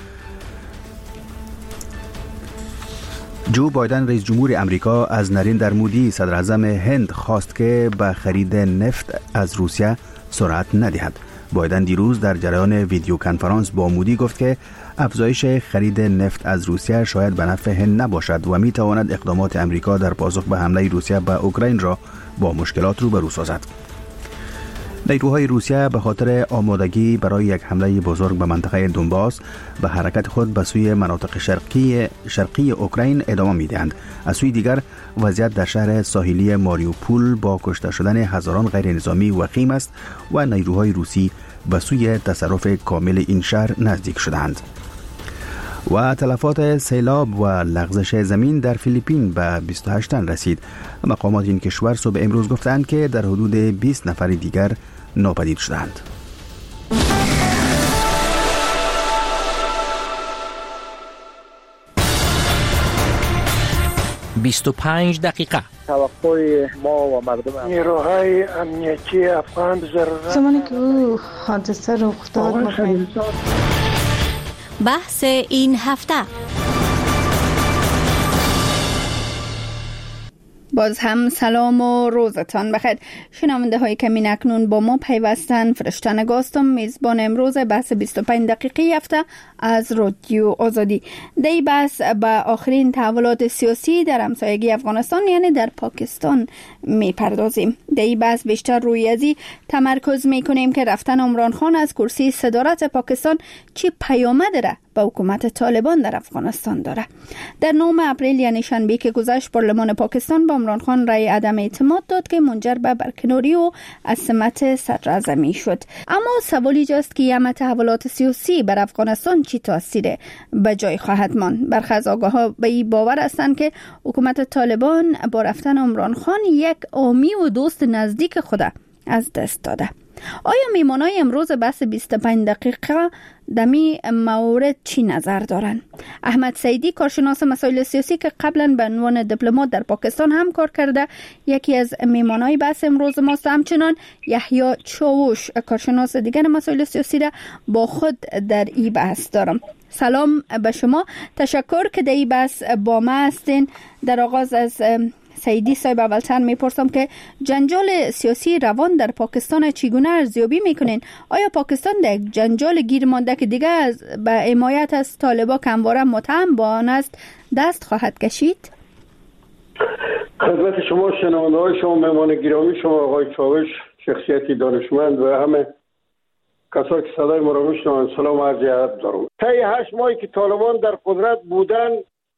جو بایدن رئیس جمهور امریکا از نریندر مودی صدر اعظم هند خواست که به خرید نفت از روسیه سرعت ندهد. بایدن دیروز در جریان ویدیو کنفرانس با مودی گفت که افزایش خرید نفت از روسیه شاید به نفع هند نباشد و می تواند اقدامات امریکا در پاسخ به حمله روسیه به اوکراین را با مشکلات روبرو سازد. نیروهای روسیه به خاطر آمادگی برای یک حمله بزرگ به منطقه دونباس به حرکت خود به سوی مناطق شرقی شرقی اوکراین ادامه می‌دهند. از سوی دیگر وضعیت در شهر ساحلی ماریوپول با کشته شدن هزاران غیر نظامی وخیم است و نیروهای روسی به سوی تصرف کامل این شهر نزدیک شدند. و تلفات سیلاب و لغزش زمین در فیلیپین به بیست و هشت تن رسید. مقامات این کشور صبح امروز گفتند که در حدود بیست نفر دیگر ناپدید شدند. بیست و پنج دقیقه. توقع ما و مردم نیروهای امنیتی افغان ضرورت زمانی که او حادثه رخ داد بحث این هفته. باز هم سلام و روزتان بخیر. شنونده های که می اکنون با ما پیوستن فرشته نگاستم، میزبان امروز بحث بیست و پنج دقیقه هفته از رادیو آزادی. دی بحث به آخرین تحولات سیاسی در همسایگی افغانستان یعنی در پاکستان می پردازیم. دی بحث بیشتر روی ازی تمرکز می کنیم که رفتن عمران خان از کرسی صدارت پاکستان چی پیامد داره به حکومت طالبان در افغانستان داره. در نهم اپریل یعنی شنبه که گذشت پارلمان پاکستان با عمران خان رای عدم اعتماد داد که منجر به برکناری و از سمت صدر اعظمی شد. اما سوال اینجاست که همه تحولات سیاسی بر افغانستان چی تاثیر به جای خواهد ماند؟ برخی از آگاهان به این باور هستند که حکومت طالبان با رفتن عمران خان یک عامی و دوست نزدیک خود از دست داده. آیا میمانای امروز بحث بیست و پنج دقیقه دمی مورد چی نظر دارن؟ احمد سیدی کارشناس مسائل سیاسی که قبلا به عنوان دیپلمات در پاکستان هم کار کرده یکی از میمانای بحث امروز ماست. همچنان یحیی چاوش کارشناس دیگر مسائل سیاسی را با خود در این بحث دارم. سلام به شما، تشکر که در این بحث با ما هستین. در آغاز از سیدی صاحب اولتر میپرسم که جنجال سیاسی روان در پاکستان چگونه ارزیابی میکنین؟ آیا پاکستان در یک جنجال گیر مانده که دیگه از به حمایت از طالبان کمواره متهم با آن است دست خواهد کشید؟ خدمت شما شنونده های شما، مهمان گرامی شما آقای چاوش، شخصیتی دانشمند و همه کسایی که صدای ما را میشنوند، سلام و عرض ادب دارم. طی هشت ماهی که طالبان در قدرت بودن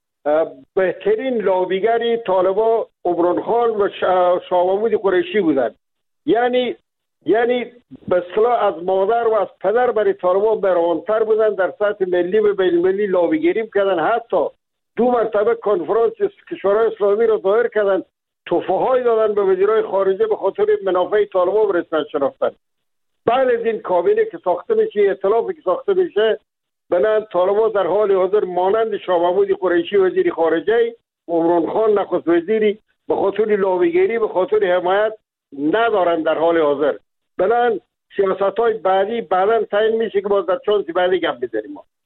بهترین لابیگری طالبان عمران خان و شاه محمود قریشی بودند. یعنی یعنی به اصطلاح از مادر و از پدر برای طالبان برانتر بودند، در سطح ملی و بین المللی لابیگری کردن. حتی دو مرتبه کنفرانس کشورهای اسلامی را ظاهر کردن، تحفه‌های دادن به وزیرای خارجه به خاطر منافع طالبان و رسمیت شناختن. بعد از این کابینه که ساخته میشه، ائتلافی که ساخته میشه، بنان طالبان در حال حاضر مانند شاه محمود قریشی وزیر خارجه و عمران خان نخست وزیری به خاطر لابیگری به خاطر حمایت ندارن در حال حاضر. بنان سیاست‌های بعدی بعداً تعیین میشه که باز در چانسی بعدی گپ بزنیم.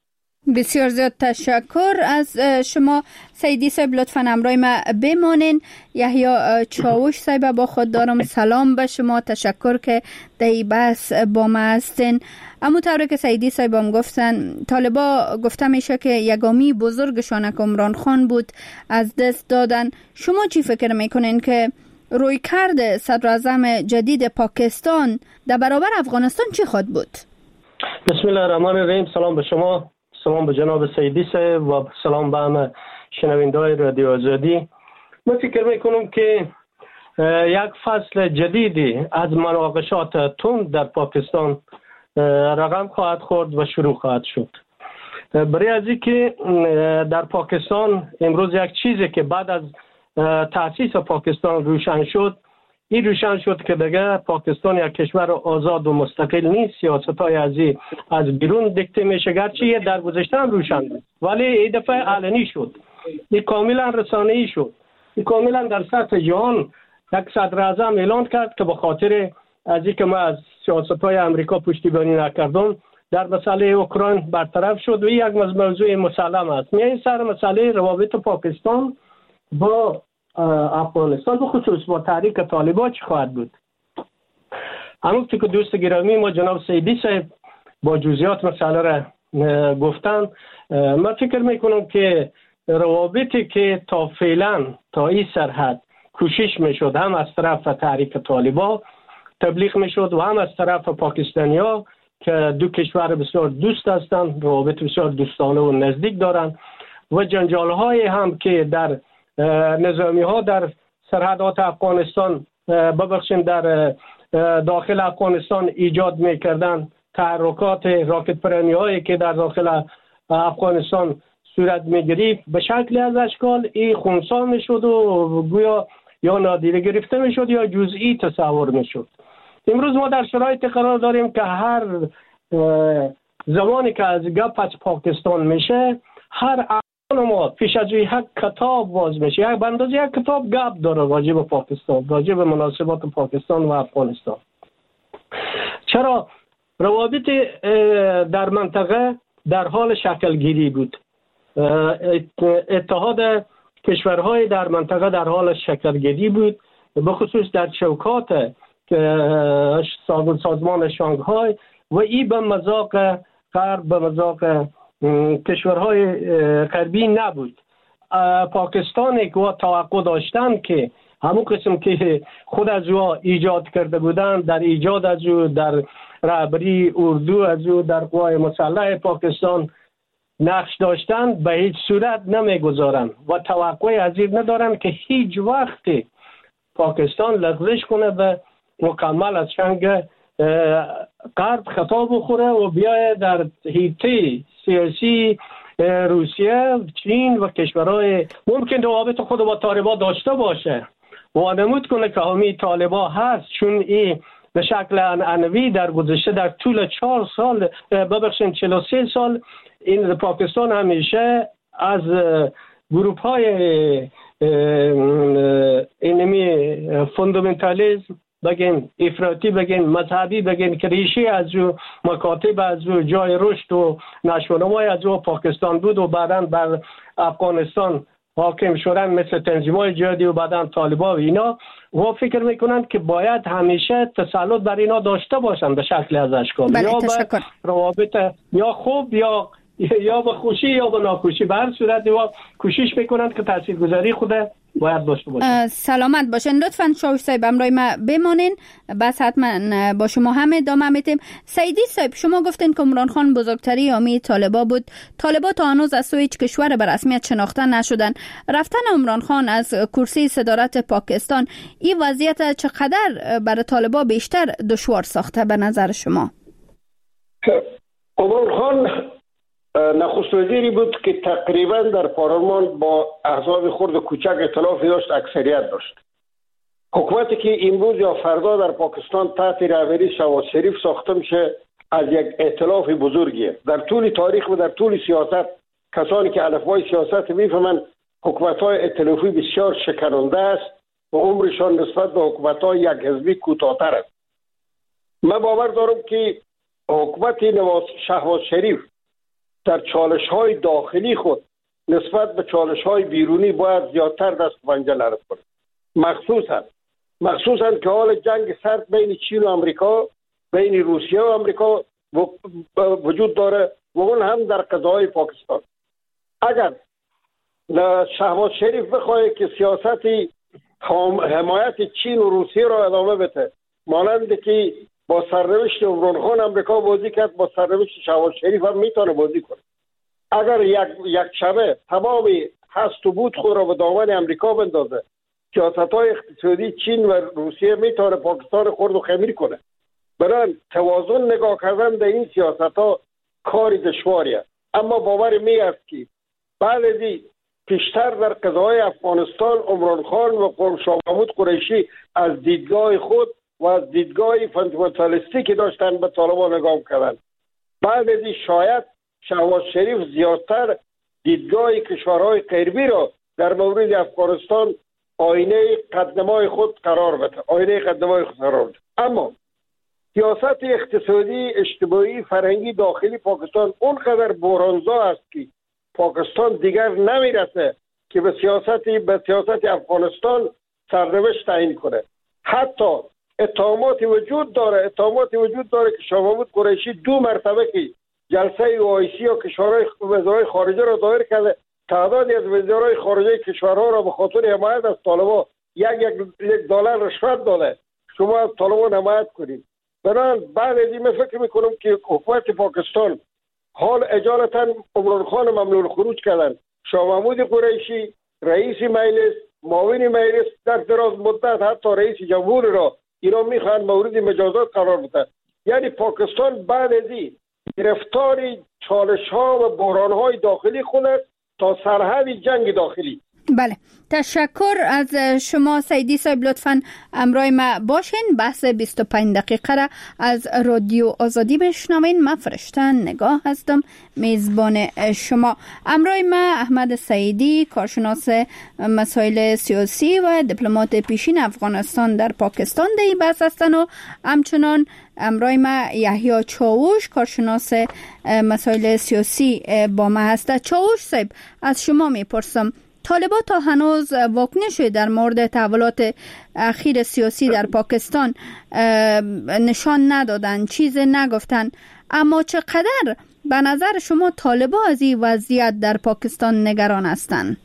بسیار زیاد تشکر از شما سیدی صاحب. لطفاً همراه ما بمانین. یحیی چاوش صاحب با خود دارم. سلام به شما، تشکر که در بحث با ما هستین. اما طوری که سیدی صاحب هم گفتن، طالبا گفته میشه که یگامی بزرگشان عمران خان بود، از دست دادن. شما چی فکر میکنین که روی کرد صدر اعظم جدید پاکستان در برابر افغانستان چی خواهد بود؟ بسم الله الرحمن الرحیم. سلام به شما، سلام به جناب سیدی صاحب و سلام به همه شنونده‌های رادیو آزادی. من فکر میکنم که یک فصل جدیدی از مناقشات تند در پاکستان رقم خواهد خورد و شروع خواهد شد. برای از اینکه در پاکستان امروز یک چیزی که بعد از تأسیس پاکستان روشن شد، این روشن شد که دیگه پاکستان یک کشور آزاد و مستقل نیست. سیاست‌های از از بیرون دیکته میشه، گرچه در گذشته هم روشن بود ولی این دفعه علنی شد. این کاملا رسانه‌ای شد. این کاملا در سطح جهان یک صدر اعظم اعلان کرد که به خاطر از اینکه ما از سیاست‌های امریکا پشتیبانی نکردم در مسئله اوکراین برطرف شد و این یک موضوع مسلم است. میای سر مسئله روابط پاکستان با افغانستان به خصوص با تحریک طالبان چی خواهد بود؟ همونطور که دوست گرامی ما جناب سیدی صاحب با جزئیات مسئله را گفتن، من فکر میکنم که روابطی که تا فعلا تا این سرحد کوشش میشد هم از طرف تحریک طالبان تبلیغ میشد و هم از طرف پاکستانی ها که دو کشور بسیار دوست هستند، روابط بسیار دوستانه و نزدیک دارند و جنجال های هم که در نظامی ها در سرحدات افغانستان ببخشیم در داخل افغانستان ایجاد میکردن، تحرکات راکت پرانی هایی که در داخل افغانستان صورت میگرفت، به شکل از اشکال این خنثی میشد و گویا یا نادیده گرفته میشد یا جزئی تصور میشد. امروز ما در شرایط قرار داریم که هر زمانی که از گپ از پاکستان میشه، هر ما پیش از یک کتاب باز میشه، یک بنداز یک کتاب گپ داره راجع به پاکستان، راجع به مناسبات پاکستان و افغانستان. چرا روابط در منطقه در حال شکل گیری بود، اتحاد کشورهای در منطقه در حال شکل گیری بود، به خصوص در چوکات سازمان شانگهای و این به مذاق غرب، به مذاق کشورهای غربی نبود. پاکستانی که توقع داشتن که همون قسم که خود از او ایجاد کرده بودن، در ایجاد از او، در رهبری اردو از او، در قوای مسلح پاکستان نقش داشتن، به هیچ صورت نمیگذارن و توقع از این ندارن که هیچ وقت پاکستان لغزش کنه به مکمل از چنگ غرب خطا بخوره و بیاید در حیطه سیاسی روسیه، چین و کشورهای ممکن روابط خود با طالبان داشته باشه و نمود کنه که همین طالبان هست، چون این به شکل عنعنوی در گذشته در طول چهار سال ببخشید چهل و سه سال این پاکستان همیشه از گروپ های اینمی فوندامنتالیسم بگین، افراطی بگین، مذهبی بگین که ریشه از او مکاتب از او جای رشد و نشونمای از او پاکستان بود و بعدا بر افغانستان حاکم شدن مثل تنظیم‌های جهادی و بعدا طالبان و اینا، و فکر میکنن که باید همیشه تسلط بر اینا داشته باشن به شکل از اشکال، یا به روابط یا خوب یا یا به خوشی یا به ناخوشی، به هر صورت و کوشش میکنند که تاثیرگذاری خود باید داشته باشه. سلامت باشین. لطفاً چاوش صاحب همراه ما بمانین، بس حتما با شما هم ادامه میدیم. سیدی صاحب، شما گفتین که عمران خان بزرگترین حامی طالبا بود. طالبا تا هنوز از سوی هیچ کشور به رسمیت شناخته نشدن. رفتن عمران خان از کرسی صدارت پاکستان این وضعیت چقدر برای طالبا بیشتر دشوار ساخته به نظر شما؟ عمران خان نخست وزیری بود که تقریبا در پارلمان با احزاب خرد کوچک ائتلافی داشت، اکثریت داشت. حکومتی که امروز یا فردا در پاکستان تحت رهبری شهباز شریف ساخته میشه از یک ائتلاف بزرگیه. در طول تاریخ و در طول سیاست کسانی که الفبای سیاست میفهمن حکومت‌های ائتلافی بسیار شکننده است و عمرشان نسبت به حکومت‌های یک حزبی کوتاه‌تر است. من باور دارم که حکومت نواز شهباز شریف در چالش های داخلی خود نسبت به چالش های بیرونی باید زیادتر دست و پنجه نرم کنه. مخصوصا مخصوصا که حال جنگ سرد بین چین و امریکا، بین روسیه و امریکا وجود داره و اون هم در قضای پاکستان. اگر شهباز شریف بخواه که سیاستی حمایت چین و روسیه را ادامه بده، مانند که با سرنوشت عمران خان امریکا بازی کرد، با سرنوشت شهباز شریف هم میتونه بازی کنه. اگر یک یک شبه تمام هست و بود خود را به دامن امریکا بندازه، سیاست‌های اقتصادی چین و روسیه میتونه پاکستان خرد و خمیر کنه. برای توازن نگاه کردن در این سیاست‌ها کاری دشواریه. اما باور می است که بعد از این پیشتر در قضای افغانستان عمران خان و شاه محمود قریشی از دیدگاه خود و از دیدگاه فاندامنتالیستی که داشتن به طالبان نگاه کردن. بعد از این شاید شهباز شریف زیادتر دیدگاه کشورهای غربی را در مورد افغانستان آینه قدمای خود قرار بده، آینه قدمای خود قرار بده. اما سیاست اقتصادی، اجتماعی، فرهنگی داخلی پاکستان اونقدر بحرانزا است که پاکستان دیگر نمیرسه که به سیاستی به سیاست افغانستان سرنوشت تعیین کنه. حتی اتهاماتی وجود داره اتهاماتی وجود داره که شاه محمود قریشی دو مرتبه که جلسه اوایسی و کشورهای وزرای خارجه را ظاهر کرده، تعدادی از وزرای خارجه کشورها را به خاطر حمایت از طالبان یک یک دلار رشوت داده، شما از طالبان حمایت کنید. بنابراین بعد از این من فکر میکنم که حکومت پاکستان حال اجالتا عمران خان ممنوع خروج کردن، شاه محمود قریشی، رئیس مجلس، معاون مجلس در دراز مدت حتی رئیس جمهور را اینا میخوان مورد مجازات قرار بده. یعنی پاکستان بعد از این گرفتاری چالش ها و بحران های داخلی خود است تا سرحد جنگ داخلی. بله، تشکر از شما سیدی صاحب. لطفاً همراه ما باشین. بحث بیست و پنج دقیقه را از رادیو آزادی بشنوین. من فرشته نگاه هستم، میزبان شما. همراه ما احمد سیدی، کارشناس مسائل سیاسی و دیپلمات پیشین افغانستان در پاکستان در این بحث هستند و همچنان همراه ما یحیی چاوش، کارشناس مسائل سیاسی با ما هست. چاوش صاحب، از شما میپرسم، طالبان تا هنوز واکنشی در مورد تحولات اخیر سیاسی در پاکستان نشان ندادن، چیز نگفتن، اما چقدر به نظر شما طالبان از این وضعیت در پاکستان نگران هستند؟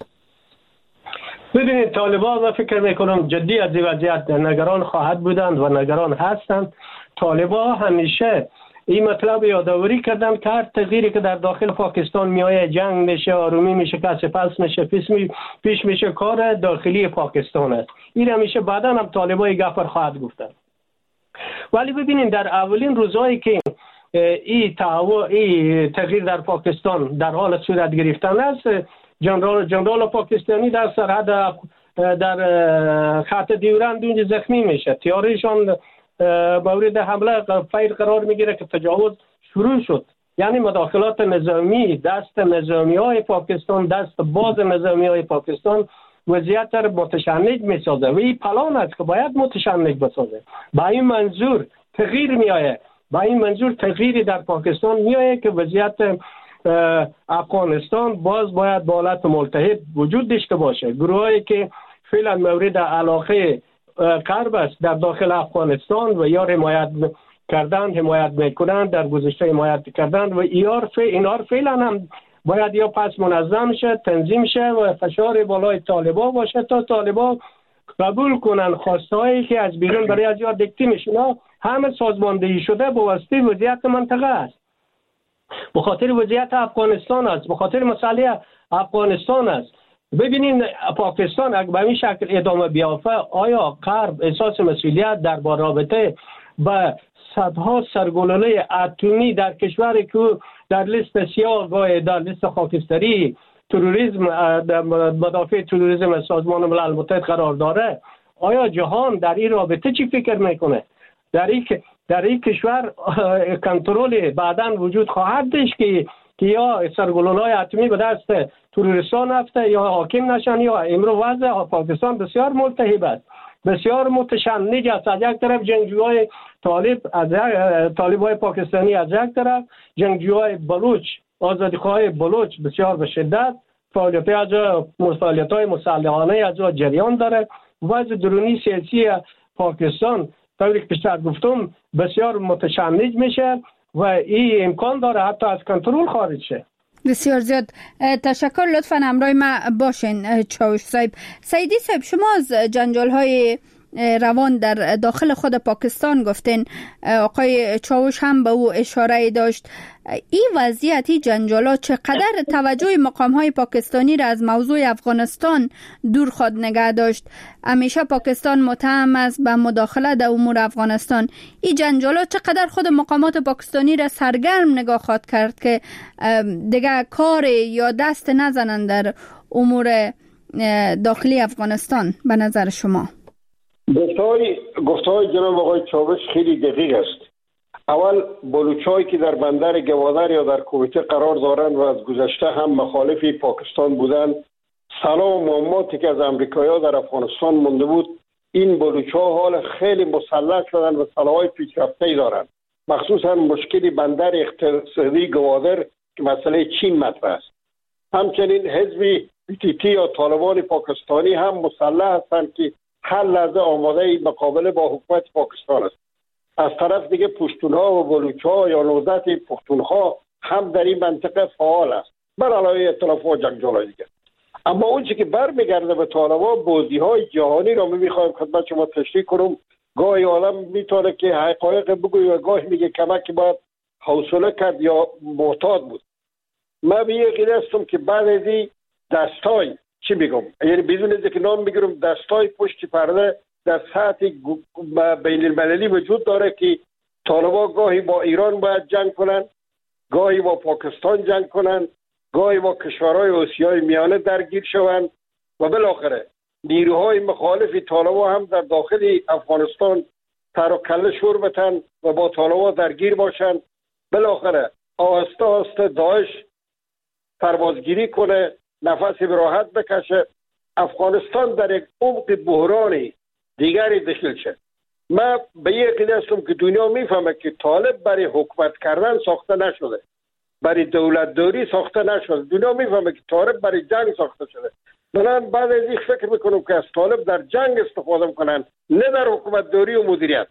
ببینید، طالبان من فکر میکنم جدی از این وضعیت نگران خواهد بودند و نگران هستند. طالبان همیشه این مطلب یادآوری کردن که هر تغییری که در داخل پاکستان میایه، جنگ میشه، آرومی میشه، کسی پس میشه، پیش, می، پیش میشه، کار داخلی پاکستان است. این همیشه بعدا هم طالبان گفر خواهد گفتن. ولی ببینید در اولین روزهایی که این این تغییر در پاکستان در حال صورت گرفتن است، جنرال جنرال پاکستانی در سرحد در خط دیورند اونجا زخمی میشه، تیاریشان مورد حمله فیر قرار میگیره که تجاوز شروع شد. یعنی مداخلات نظامی، دست نظامی های پاکستان، دست باز نظامی های پاکستان وضعیت را متشنج میسازه و این پلان است که باید متشنج بسازه. با این منظور تغییر میآید، با این منظور تغییری در پاکستان میآید که وضعیت افغانستان باز باید با حالت ملتهب وجود داشته باشه. گروهایی که فعلا مورد علاقه غرب است در داخل افغانستان و یا حمایت کردن حمایت میکنند، در گذشته حمایت کردن و ایار اینار فعلا هم باید یا پس منظم شه، تنظیم شه و فشار بالای طالبان باشه تا طالبان قبول کنن خواستهایی که از بیرون برای از یاد دیکته میشن. همه سازماندهی شده با واسطه وضعیت منطقه است، به خاطر وضعیت افغانستان است، به خاطر مسئله افغانستان است. ببینید پاکستان اگر به این شکل ادامه بیافته، آیا غرب احساس مسئولیت در با رابطه با صدها سرگلوله اتمی در کشوری که در لیست سیاه و در لیست خاکستری تروریسم مدافع تروریسم سازمان ملل متحد قرار داره، آیا جهان در این رابطه چی فکر میکنه؟ در این در این کشور کنترل بعداً وجود خواهد داشت که که یا سرگلوله‌های اتمی به دست تروریستان رفته یا حاکم نشن، یا امروز وضع پاکستان بسیار ملتهب است، بسیار متشنج است. از یک طرف جنگجوهای طالب از طالبای پاکستانی، از یک طرف جنگجوهای بلوچ آزادیخواه بلوچ بسیار به شدت فعالیت از فعالیت های مسلحانه از جریان داره. وضع درونی سیاسی پاکستان طوری که پیشتر گفتم بسیار متشنج میشه و این امکان داره حتی از کنترل خارج شه. بسیار زیاد تشکر. لطفاً همراه ما باشین چاوش صاحب. سیدی صاحب، شما از جنجال های روان در داخل خود پاکستان گفتین، آقای چاوش هم به او اشاره داشت. این وضعیت، این جنجالات چقدر توجه مقام های پاکستانی را از موضوع افغانستان دور خود نگه داشت؟ همیشه پاکستان متهم است به مداخله در امور افغانستان. این جنجالات چقدر خود مقامات پاکستانی را سرگرم نگاه خواهد کرد که دیگه کار یا دست نزنند در امور داخلی افغانستان به نظر شما؟ گفتهای گفتهای جناب آقای چاوش خیلی دقیق است. اول بلوچایی که در بندر گوادر یا در کویته قرار دارند و از گذشته هم مخالف پاکستان بودند، سلاح و مهماتی که از امریکایی‌ها در افغانستان مونده بود، این بلوچ‌ها حال خیلی مسلح شدن و سلاح‌های پیشرفته‌ای دارند، مخصوصا مشکلی بندر اقتصادی گوادر که مسئله چین مطرح است. همچنین حزب پی تی تی یا طالبان پاکستانی هم مسلح هستند که هر لحظه آماده مقابله با حکومت پاکستان است. از طرف دیگه پشتونها و بلوچها یا نوزت پختونخوا هم در این منطقه فعال است، بر علاوه اختلاف و جنجال دیگه. اما اون چیزی که برمیگرده به طالبان، بازی‌های جهانی را می می‌خوایم خدمت شما تشریح کنم. گاهی آدم میتونه که حقایق بگوی و گاهی میگه کمکی باید حوصله کرد یا محتاط بود. من به یه قیده هستم که بعد از این دستای چی میگم، یعنی بدون از که نام میگیرم، دستای پشت پرده در سطح بین المللی وجود داره که طالبان گاهی با ایران باید جنگ کنن، گاهی با پاکستان جنگ کنن، گاهی با کشورهای آسیای میانه درگیر شوند و بالاخره نیروهای مخالف طالبان هم در داخل افغانستان سر و کله شور بتن و با طالبان درگیر باشند. بالاخره آهسته آهسته داعش پروازگیری کنه، نفسی به راحت بکشه، افغانستان در یک عمق بحرانی دیگری داخل شه. من به یک عقیده هستم که دنیا میفهمه که طالب برای حکومت کردن ساخته نشده، برای دولتداری ساخته نشده. دنیا میفهمه که طالب برای جنگ ساخته شده. من بعد از این فکر میکنم که از طالب در جنگ استفاده کنن، نه در حکومت داری و مدیریت.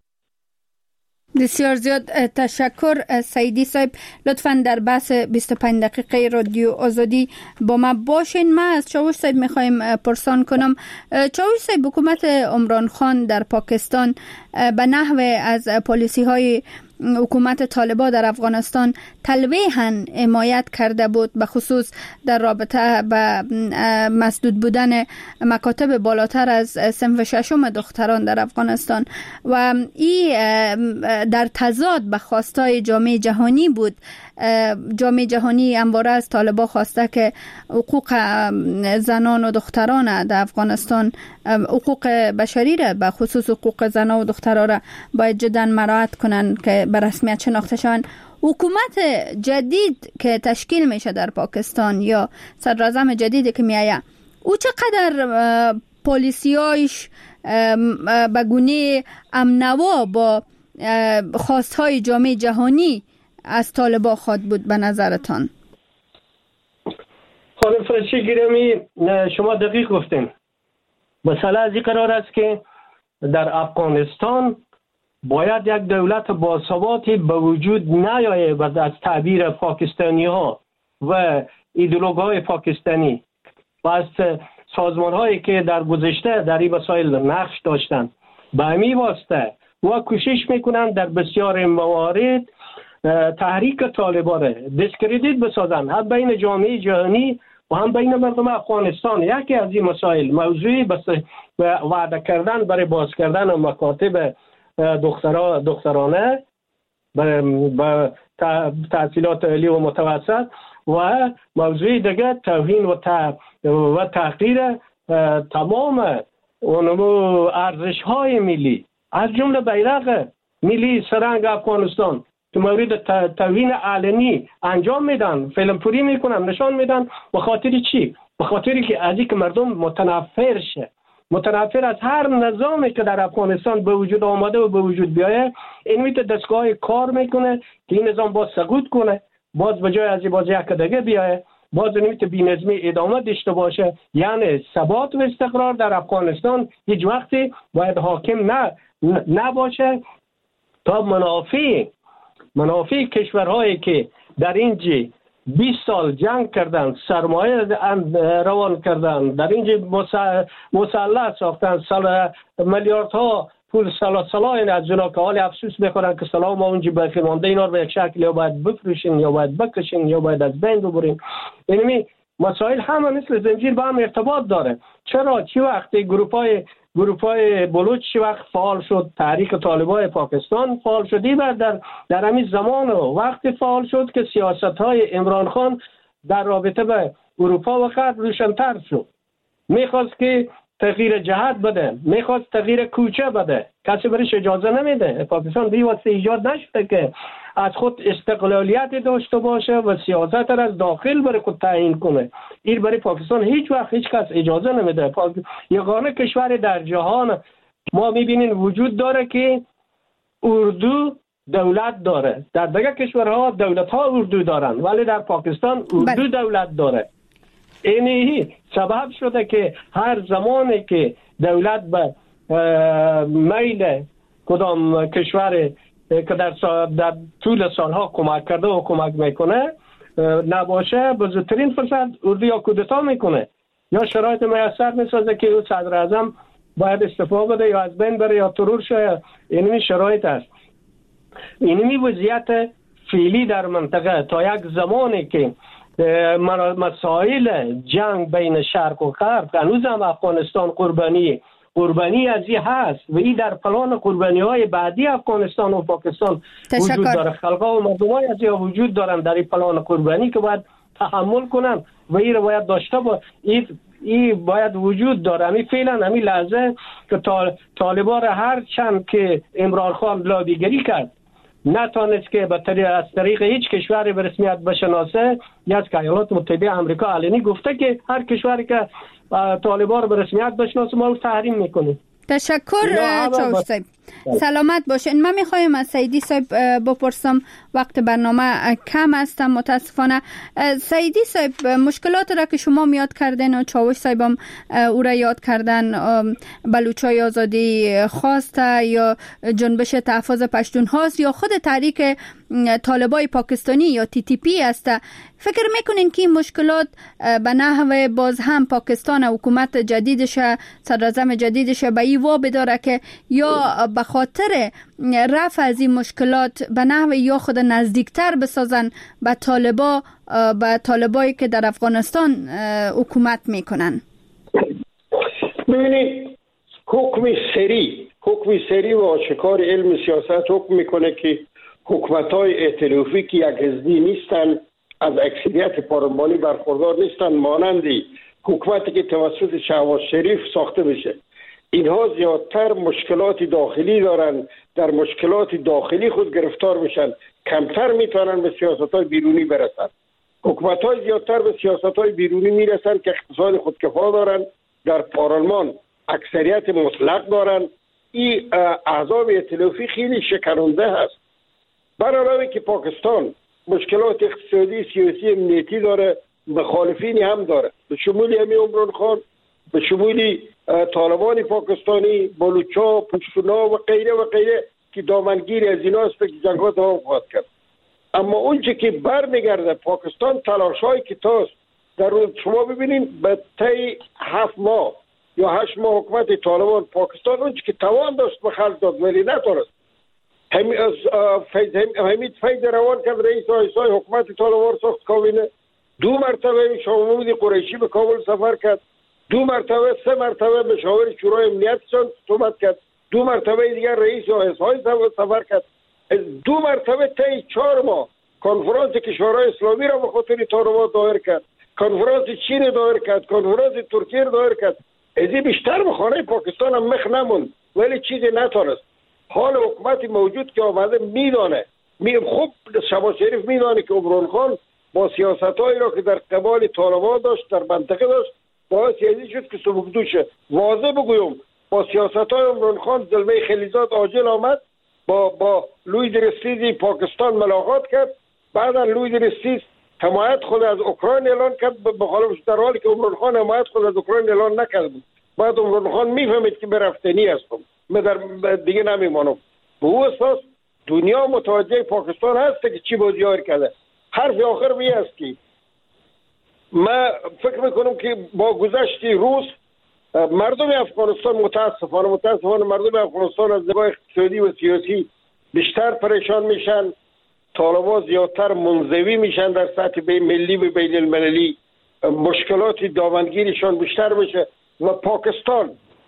بسیار زیاد تشکر سیدی صاحب. لطفاً در بحث بیست و پنج دقیقه رادیو آزادی با ما باشین. ما از چاوش صاحب میخوایم پرسان کنم. چاوش صاحب، حکومت عمران خان در پاکستان به نحو از پالیسی های حکومت طالبان در افغانستان تلویحاً حمایت کرده بود، به خصوص در رابطه به مسدود بودن مکاتب بالاتر از صنف ششم دختران در افغانستان و این در تضاد به خواستای جامعه جهانی بود. جامعه جهانی همواره از طالبان خواسته که حقوق زنان و دختران در افغانستان، حقوق بشری را به خصوص حقوق زنان و دختران را باید جدا مراعات کنن که به رسمیت شناخته شوند. حکومت جدید که تشکیل میشه در پاکستان یا صدراعظم جدیدی که میآید، او چقدر پالیسیایش به گونه امنوا با خواستهای جامعه جهانی از طالبان خواد بود به نظرتان؟ خانم فرشی گرامی، شما دقیق گفتین. مسئله از این قرار است که در افغانستان باید یک دولت باثباتی به وجود نیاید و از تعبیر پاکستانی ها و ایدئولوژی های پاکستانی و از سازمان هایی که در گذشته در این مسائل نقش داشتند به همین واسطه و کوشش میکنن در بسیار موارد تحریک طالبان را دیسکردیت بسازن، هم بین جامعه جهانی و هم بین مردم افغانستان. یکی از این مسائل موضوعی بس وعده کردن برای باز کردن مکاتب دخترا دخترانه به تحصیلات عالی و متوسط و موضوع دیگه توهین و و تحقیر تمام اونمو ارزش های ملی از جمله بیرق ملی سرنگ افغانستان که مورد توهین علنی انجام میدن، فیلم پوری میکنن، نشان میدن. به خاطر چی؟ به خاطری که از اینکه مردم متنفر شه، متنفر از هر نظامی که در افغانستان به وجود آمده و به وجود بیایه، این میت دستگاه کار میکنه که این نظام با سقوط کنه باز به جای از باز یک دیگه بیایه، باز نمیتونه بی‌نظمی ادامه داشته باشه. یعنی ثبات و استقرار در افغانستان هیچ وقتی باید حاکم نه نباشه تا منافع منافع کشورهایی که در اینجا بیست سال جنگ کردن، سرمایه روان کردن، در اینجا مسلح ساختن، سال میلیاردها پول سلا سلا این از اونا که حال افسوس میخورن که سلام ما اونجا باقی مانده، اینا رو به یک شکل یا باید بفروشین یا باید بکشین یا باید از بین ببرین. یعنی مسائل همه مثل زنجیر با هم ارتباط داره. چرا چی وقتی گروپای گروپای بلوچ چی وقت فعال شد، تحریک طالبای پاکستان فعال شدی و در در همین زمان و وقتی فعال شد که سیاست‌های عمران خان در رابطه به اروپا و غرب روشن‌تر شد. میخواست که تغییر جهت بده، میخواست تغییر کوچه بده، کسی برش اجازه نمیده. پاکستان به واسطه ایجاد نشده که از خود استقلالیت داشته باشه و سیاست را از داخل برای خود تعیین کنه. این برای پاکستان هیچ وقت هیچ کس اجازه نمیده. یگانه کشور در جهان ما میبینیم وجود داره که اردو دولت داره. در دیگه کشورها دولت ها اردو دارن ولی در پاکستان اردو دولت داره. اینی سبب شده که هر زمانی که دولت به میل کدام کشور که در, در طول سالها کمک کرده و کمک میکنه نباشه، به زودترین فرصت اردو یا کودتا میکنه یا شرایط میسر میسازه که او صدر اعظم باید استعفا بده یا از بین بره یا ترور شه. اینمی شرایط است. اینمی وضعیت فعلی در منطقه تا یک زمانی که مسائل جنگ بین شرق و غرب، هنوز هم افغانستان قربانی قربانی از این هست و این در پلان قربانی های بعدی افغانستان و پاکستان تشکر. وجود داره. خلقا و مردم های از این وجود دارن در این پلان قربانی که باید تحمل کنن و این رو باید داشته با این این باید وجود داره. همین فعلا همین لحظه که طالبان هر چند که عمران خان لابیگری کرد نتانست که به طریق از طریق هیچ کشوری به رسمیت بشناسه، یا از ایالات متحده آمریکا علنی گفته که هر کشوری که طالبان رو به رسمیت بشناسه ما رو تحریم میکنیم. تشکر چاوش صاحب، سلامت باشین. من میخوایم از سیدی صاحب بپرسم، وقت برنامه کم است متاسفانه. سیدی صاحب، مشکلات را که شما میاد کردن و چاوش صاحب هم او را یاد کردن، بلوچای آزادی خواسته یا جنبش تحفظ پشتون هاست یا خود تحریک طالبای پاکستانی یا تی تی پی است، فکر میکنین که این مشکلات به نحو باز هم پاکستان حکومت جدیدش صدراعظم جدیدش به این وابه داره که یا به خاطر رفع از این مشکلات به نحو یا خود نزدیکتر بسازن به طالبا به طالبایی که در افغانستان حکومت میکنن؟ ببینید، حکم سری حکم سری و آشکار علم سیاست حکم میکنه که حکومت‌های ائتلافی که یک حزبی نیستن، از اکثریت پارلمانی برخوردار نیستن، مانندی حکومتی که توسط شهباز شریف ساخته بشه. اینها زیادتر مشکلات داخلی دارن، در مشکلات داخلی خود گرفتار میشن، کمتر میتونن به سیاست‌های بیرونی برسن. حکومت‌های زیادتر به سیاست‌های بیرونی میرسن که اقتصاد خودکفا دارن، در پارلمان اکثریت مطلق دارن. این احزاب ائتلافی خیلی شکننده هست. برای که پاکستان مشکلات اقتصادی، سیاسی، امنیتی داره، مخالفینی هم داره، به شمول همین عمران خان، به شمول طالبان پاکستانی، بلوچا، پشتونا و غیره و غیره که دامنگیر از اینا است که جنگ‌ها دوام خواهد کرد. اما اونچه که برمیگرده پاکستان تلاش‌هایی که تاست در روز شما ببینید به طی هفت ماه یا هشت ماه حکومت طالبان پاکستان اونچه که توان داشت به خلق داد ولی نتونست. همین از حمید فیض روان کرد، رئیس آیسای حکومت طالبان ساخت کابینه. دو مرتبه شاه محمود قریشی به کابل سفر کرد، دو مرتبه سه مرتبه مشاور شورای امنیت صحبت کرد، دو مرتبه دیگر رئیس آیسای سفر کرد، دو مرتبه طی چهار ماه کنفرانس کشورهای اسلامی را به خاطر طالبان دایر کرد، کنفرانس چین دایر کرد، کنفرانس ترکیه دایر کرد. از این بیشتر به خانه پاکستان هم مخ نموند ولی چیزی نتونست. حال حکومت موجود که آمده میدانه می خوب شهباز شریف میدانه که عمران خان با سیاستایی را که در قبال طالبان داشت در منطقه داشت باعث ازی شد که سبکدوشه. واضح بگویم با سیاستای عمران خان زلمه خلیزاد عاجل آمد، با با لوی درستیزی پاکستان ملاقات کرد، بعدا لوی درستیس حمایت خود از اوکراین اعلان کرد، بخالف در حالی که عمران خان حمایت خود از اوکراین اعلان نکرد بود. بعد عمران خان میفهمید که برفتنی هستم، من در دیگه نمیمانم. به او اساس دنیا متوجه پاکستان هست که چی بازیار کرده. حرف آخر می است که من فکر میکنم که با گذشت روز مردم افغانستان متاسفانه متاسفانه مردم افغانستان از نگاه اقتصادی و سیاسی بیشتر پریشان میشن، طالبان زیادتر منزوی میشن در سطح ملی و بین المللی، مشکلات دامنگیریشان بیشتر میشه و پاکستان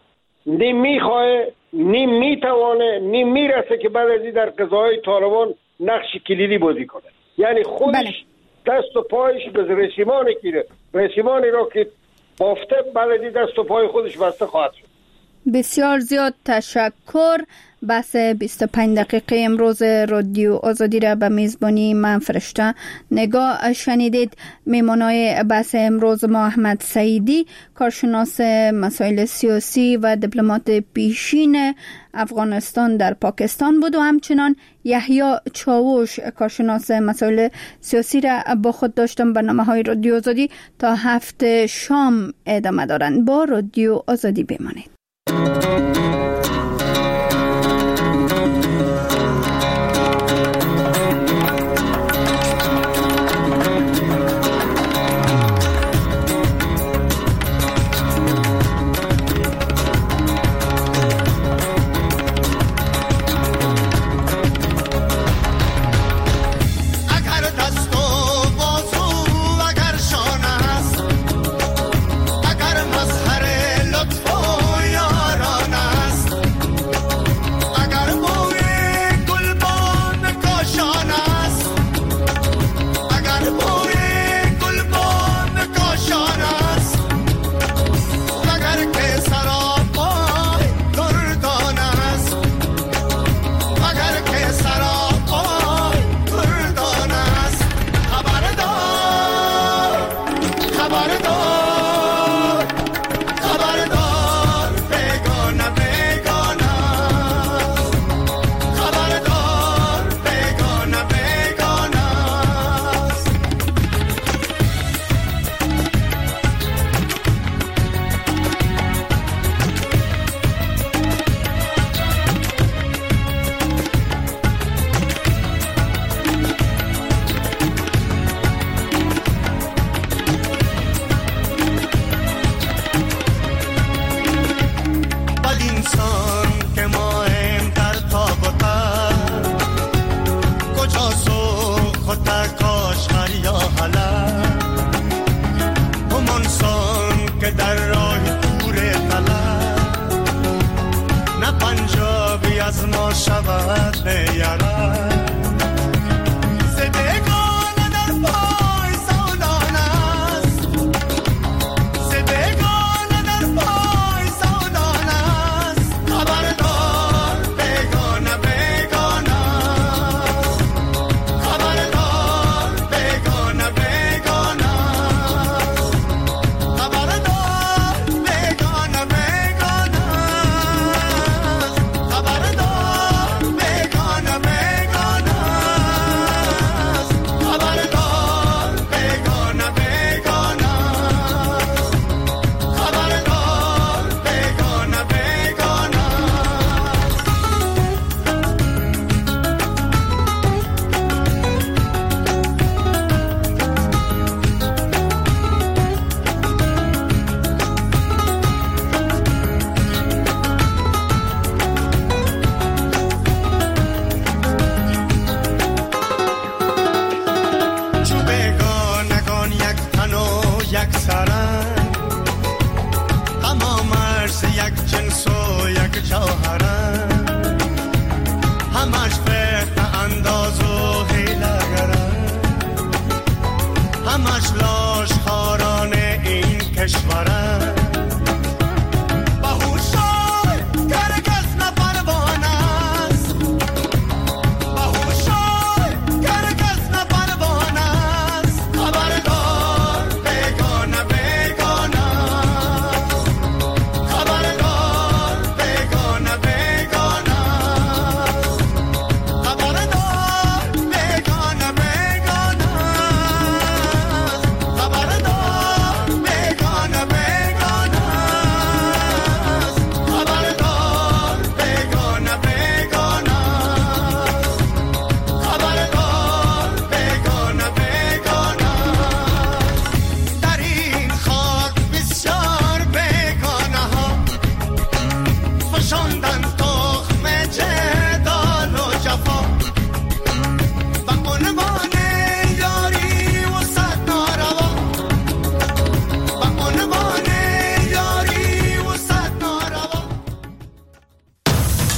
نی میخواه نی میتوانه نی میرسه که بعد از این در قضاهای طالبان نقش کلیدی بازی کنه. یعنی خودش بله. دست و پایش به رسیمانی که رسیمانی را که بافته بعد از این دست و پای خودش بسته خواهد شد. بسیار زیاد تشکر. بحث بیست و پنج دقیقه امروز رادیو آزادی را به میزبانی من فرشته نگاه شنیدید. میمانای بحث امروز ما احمد سعیدی، کارشناس مسائل سیاسی و دیپلمات پیشین افغانستان در پاکستان بود و همچنان یحیی چاوش، کارشناس مسائل سیاسی را با خود داشتم. برنامه‌های رادیو آزادی تا هفت شام ادامه دارند. با رادیو آزادی بمانید. از ما شود یارا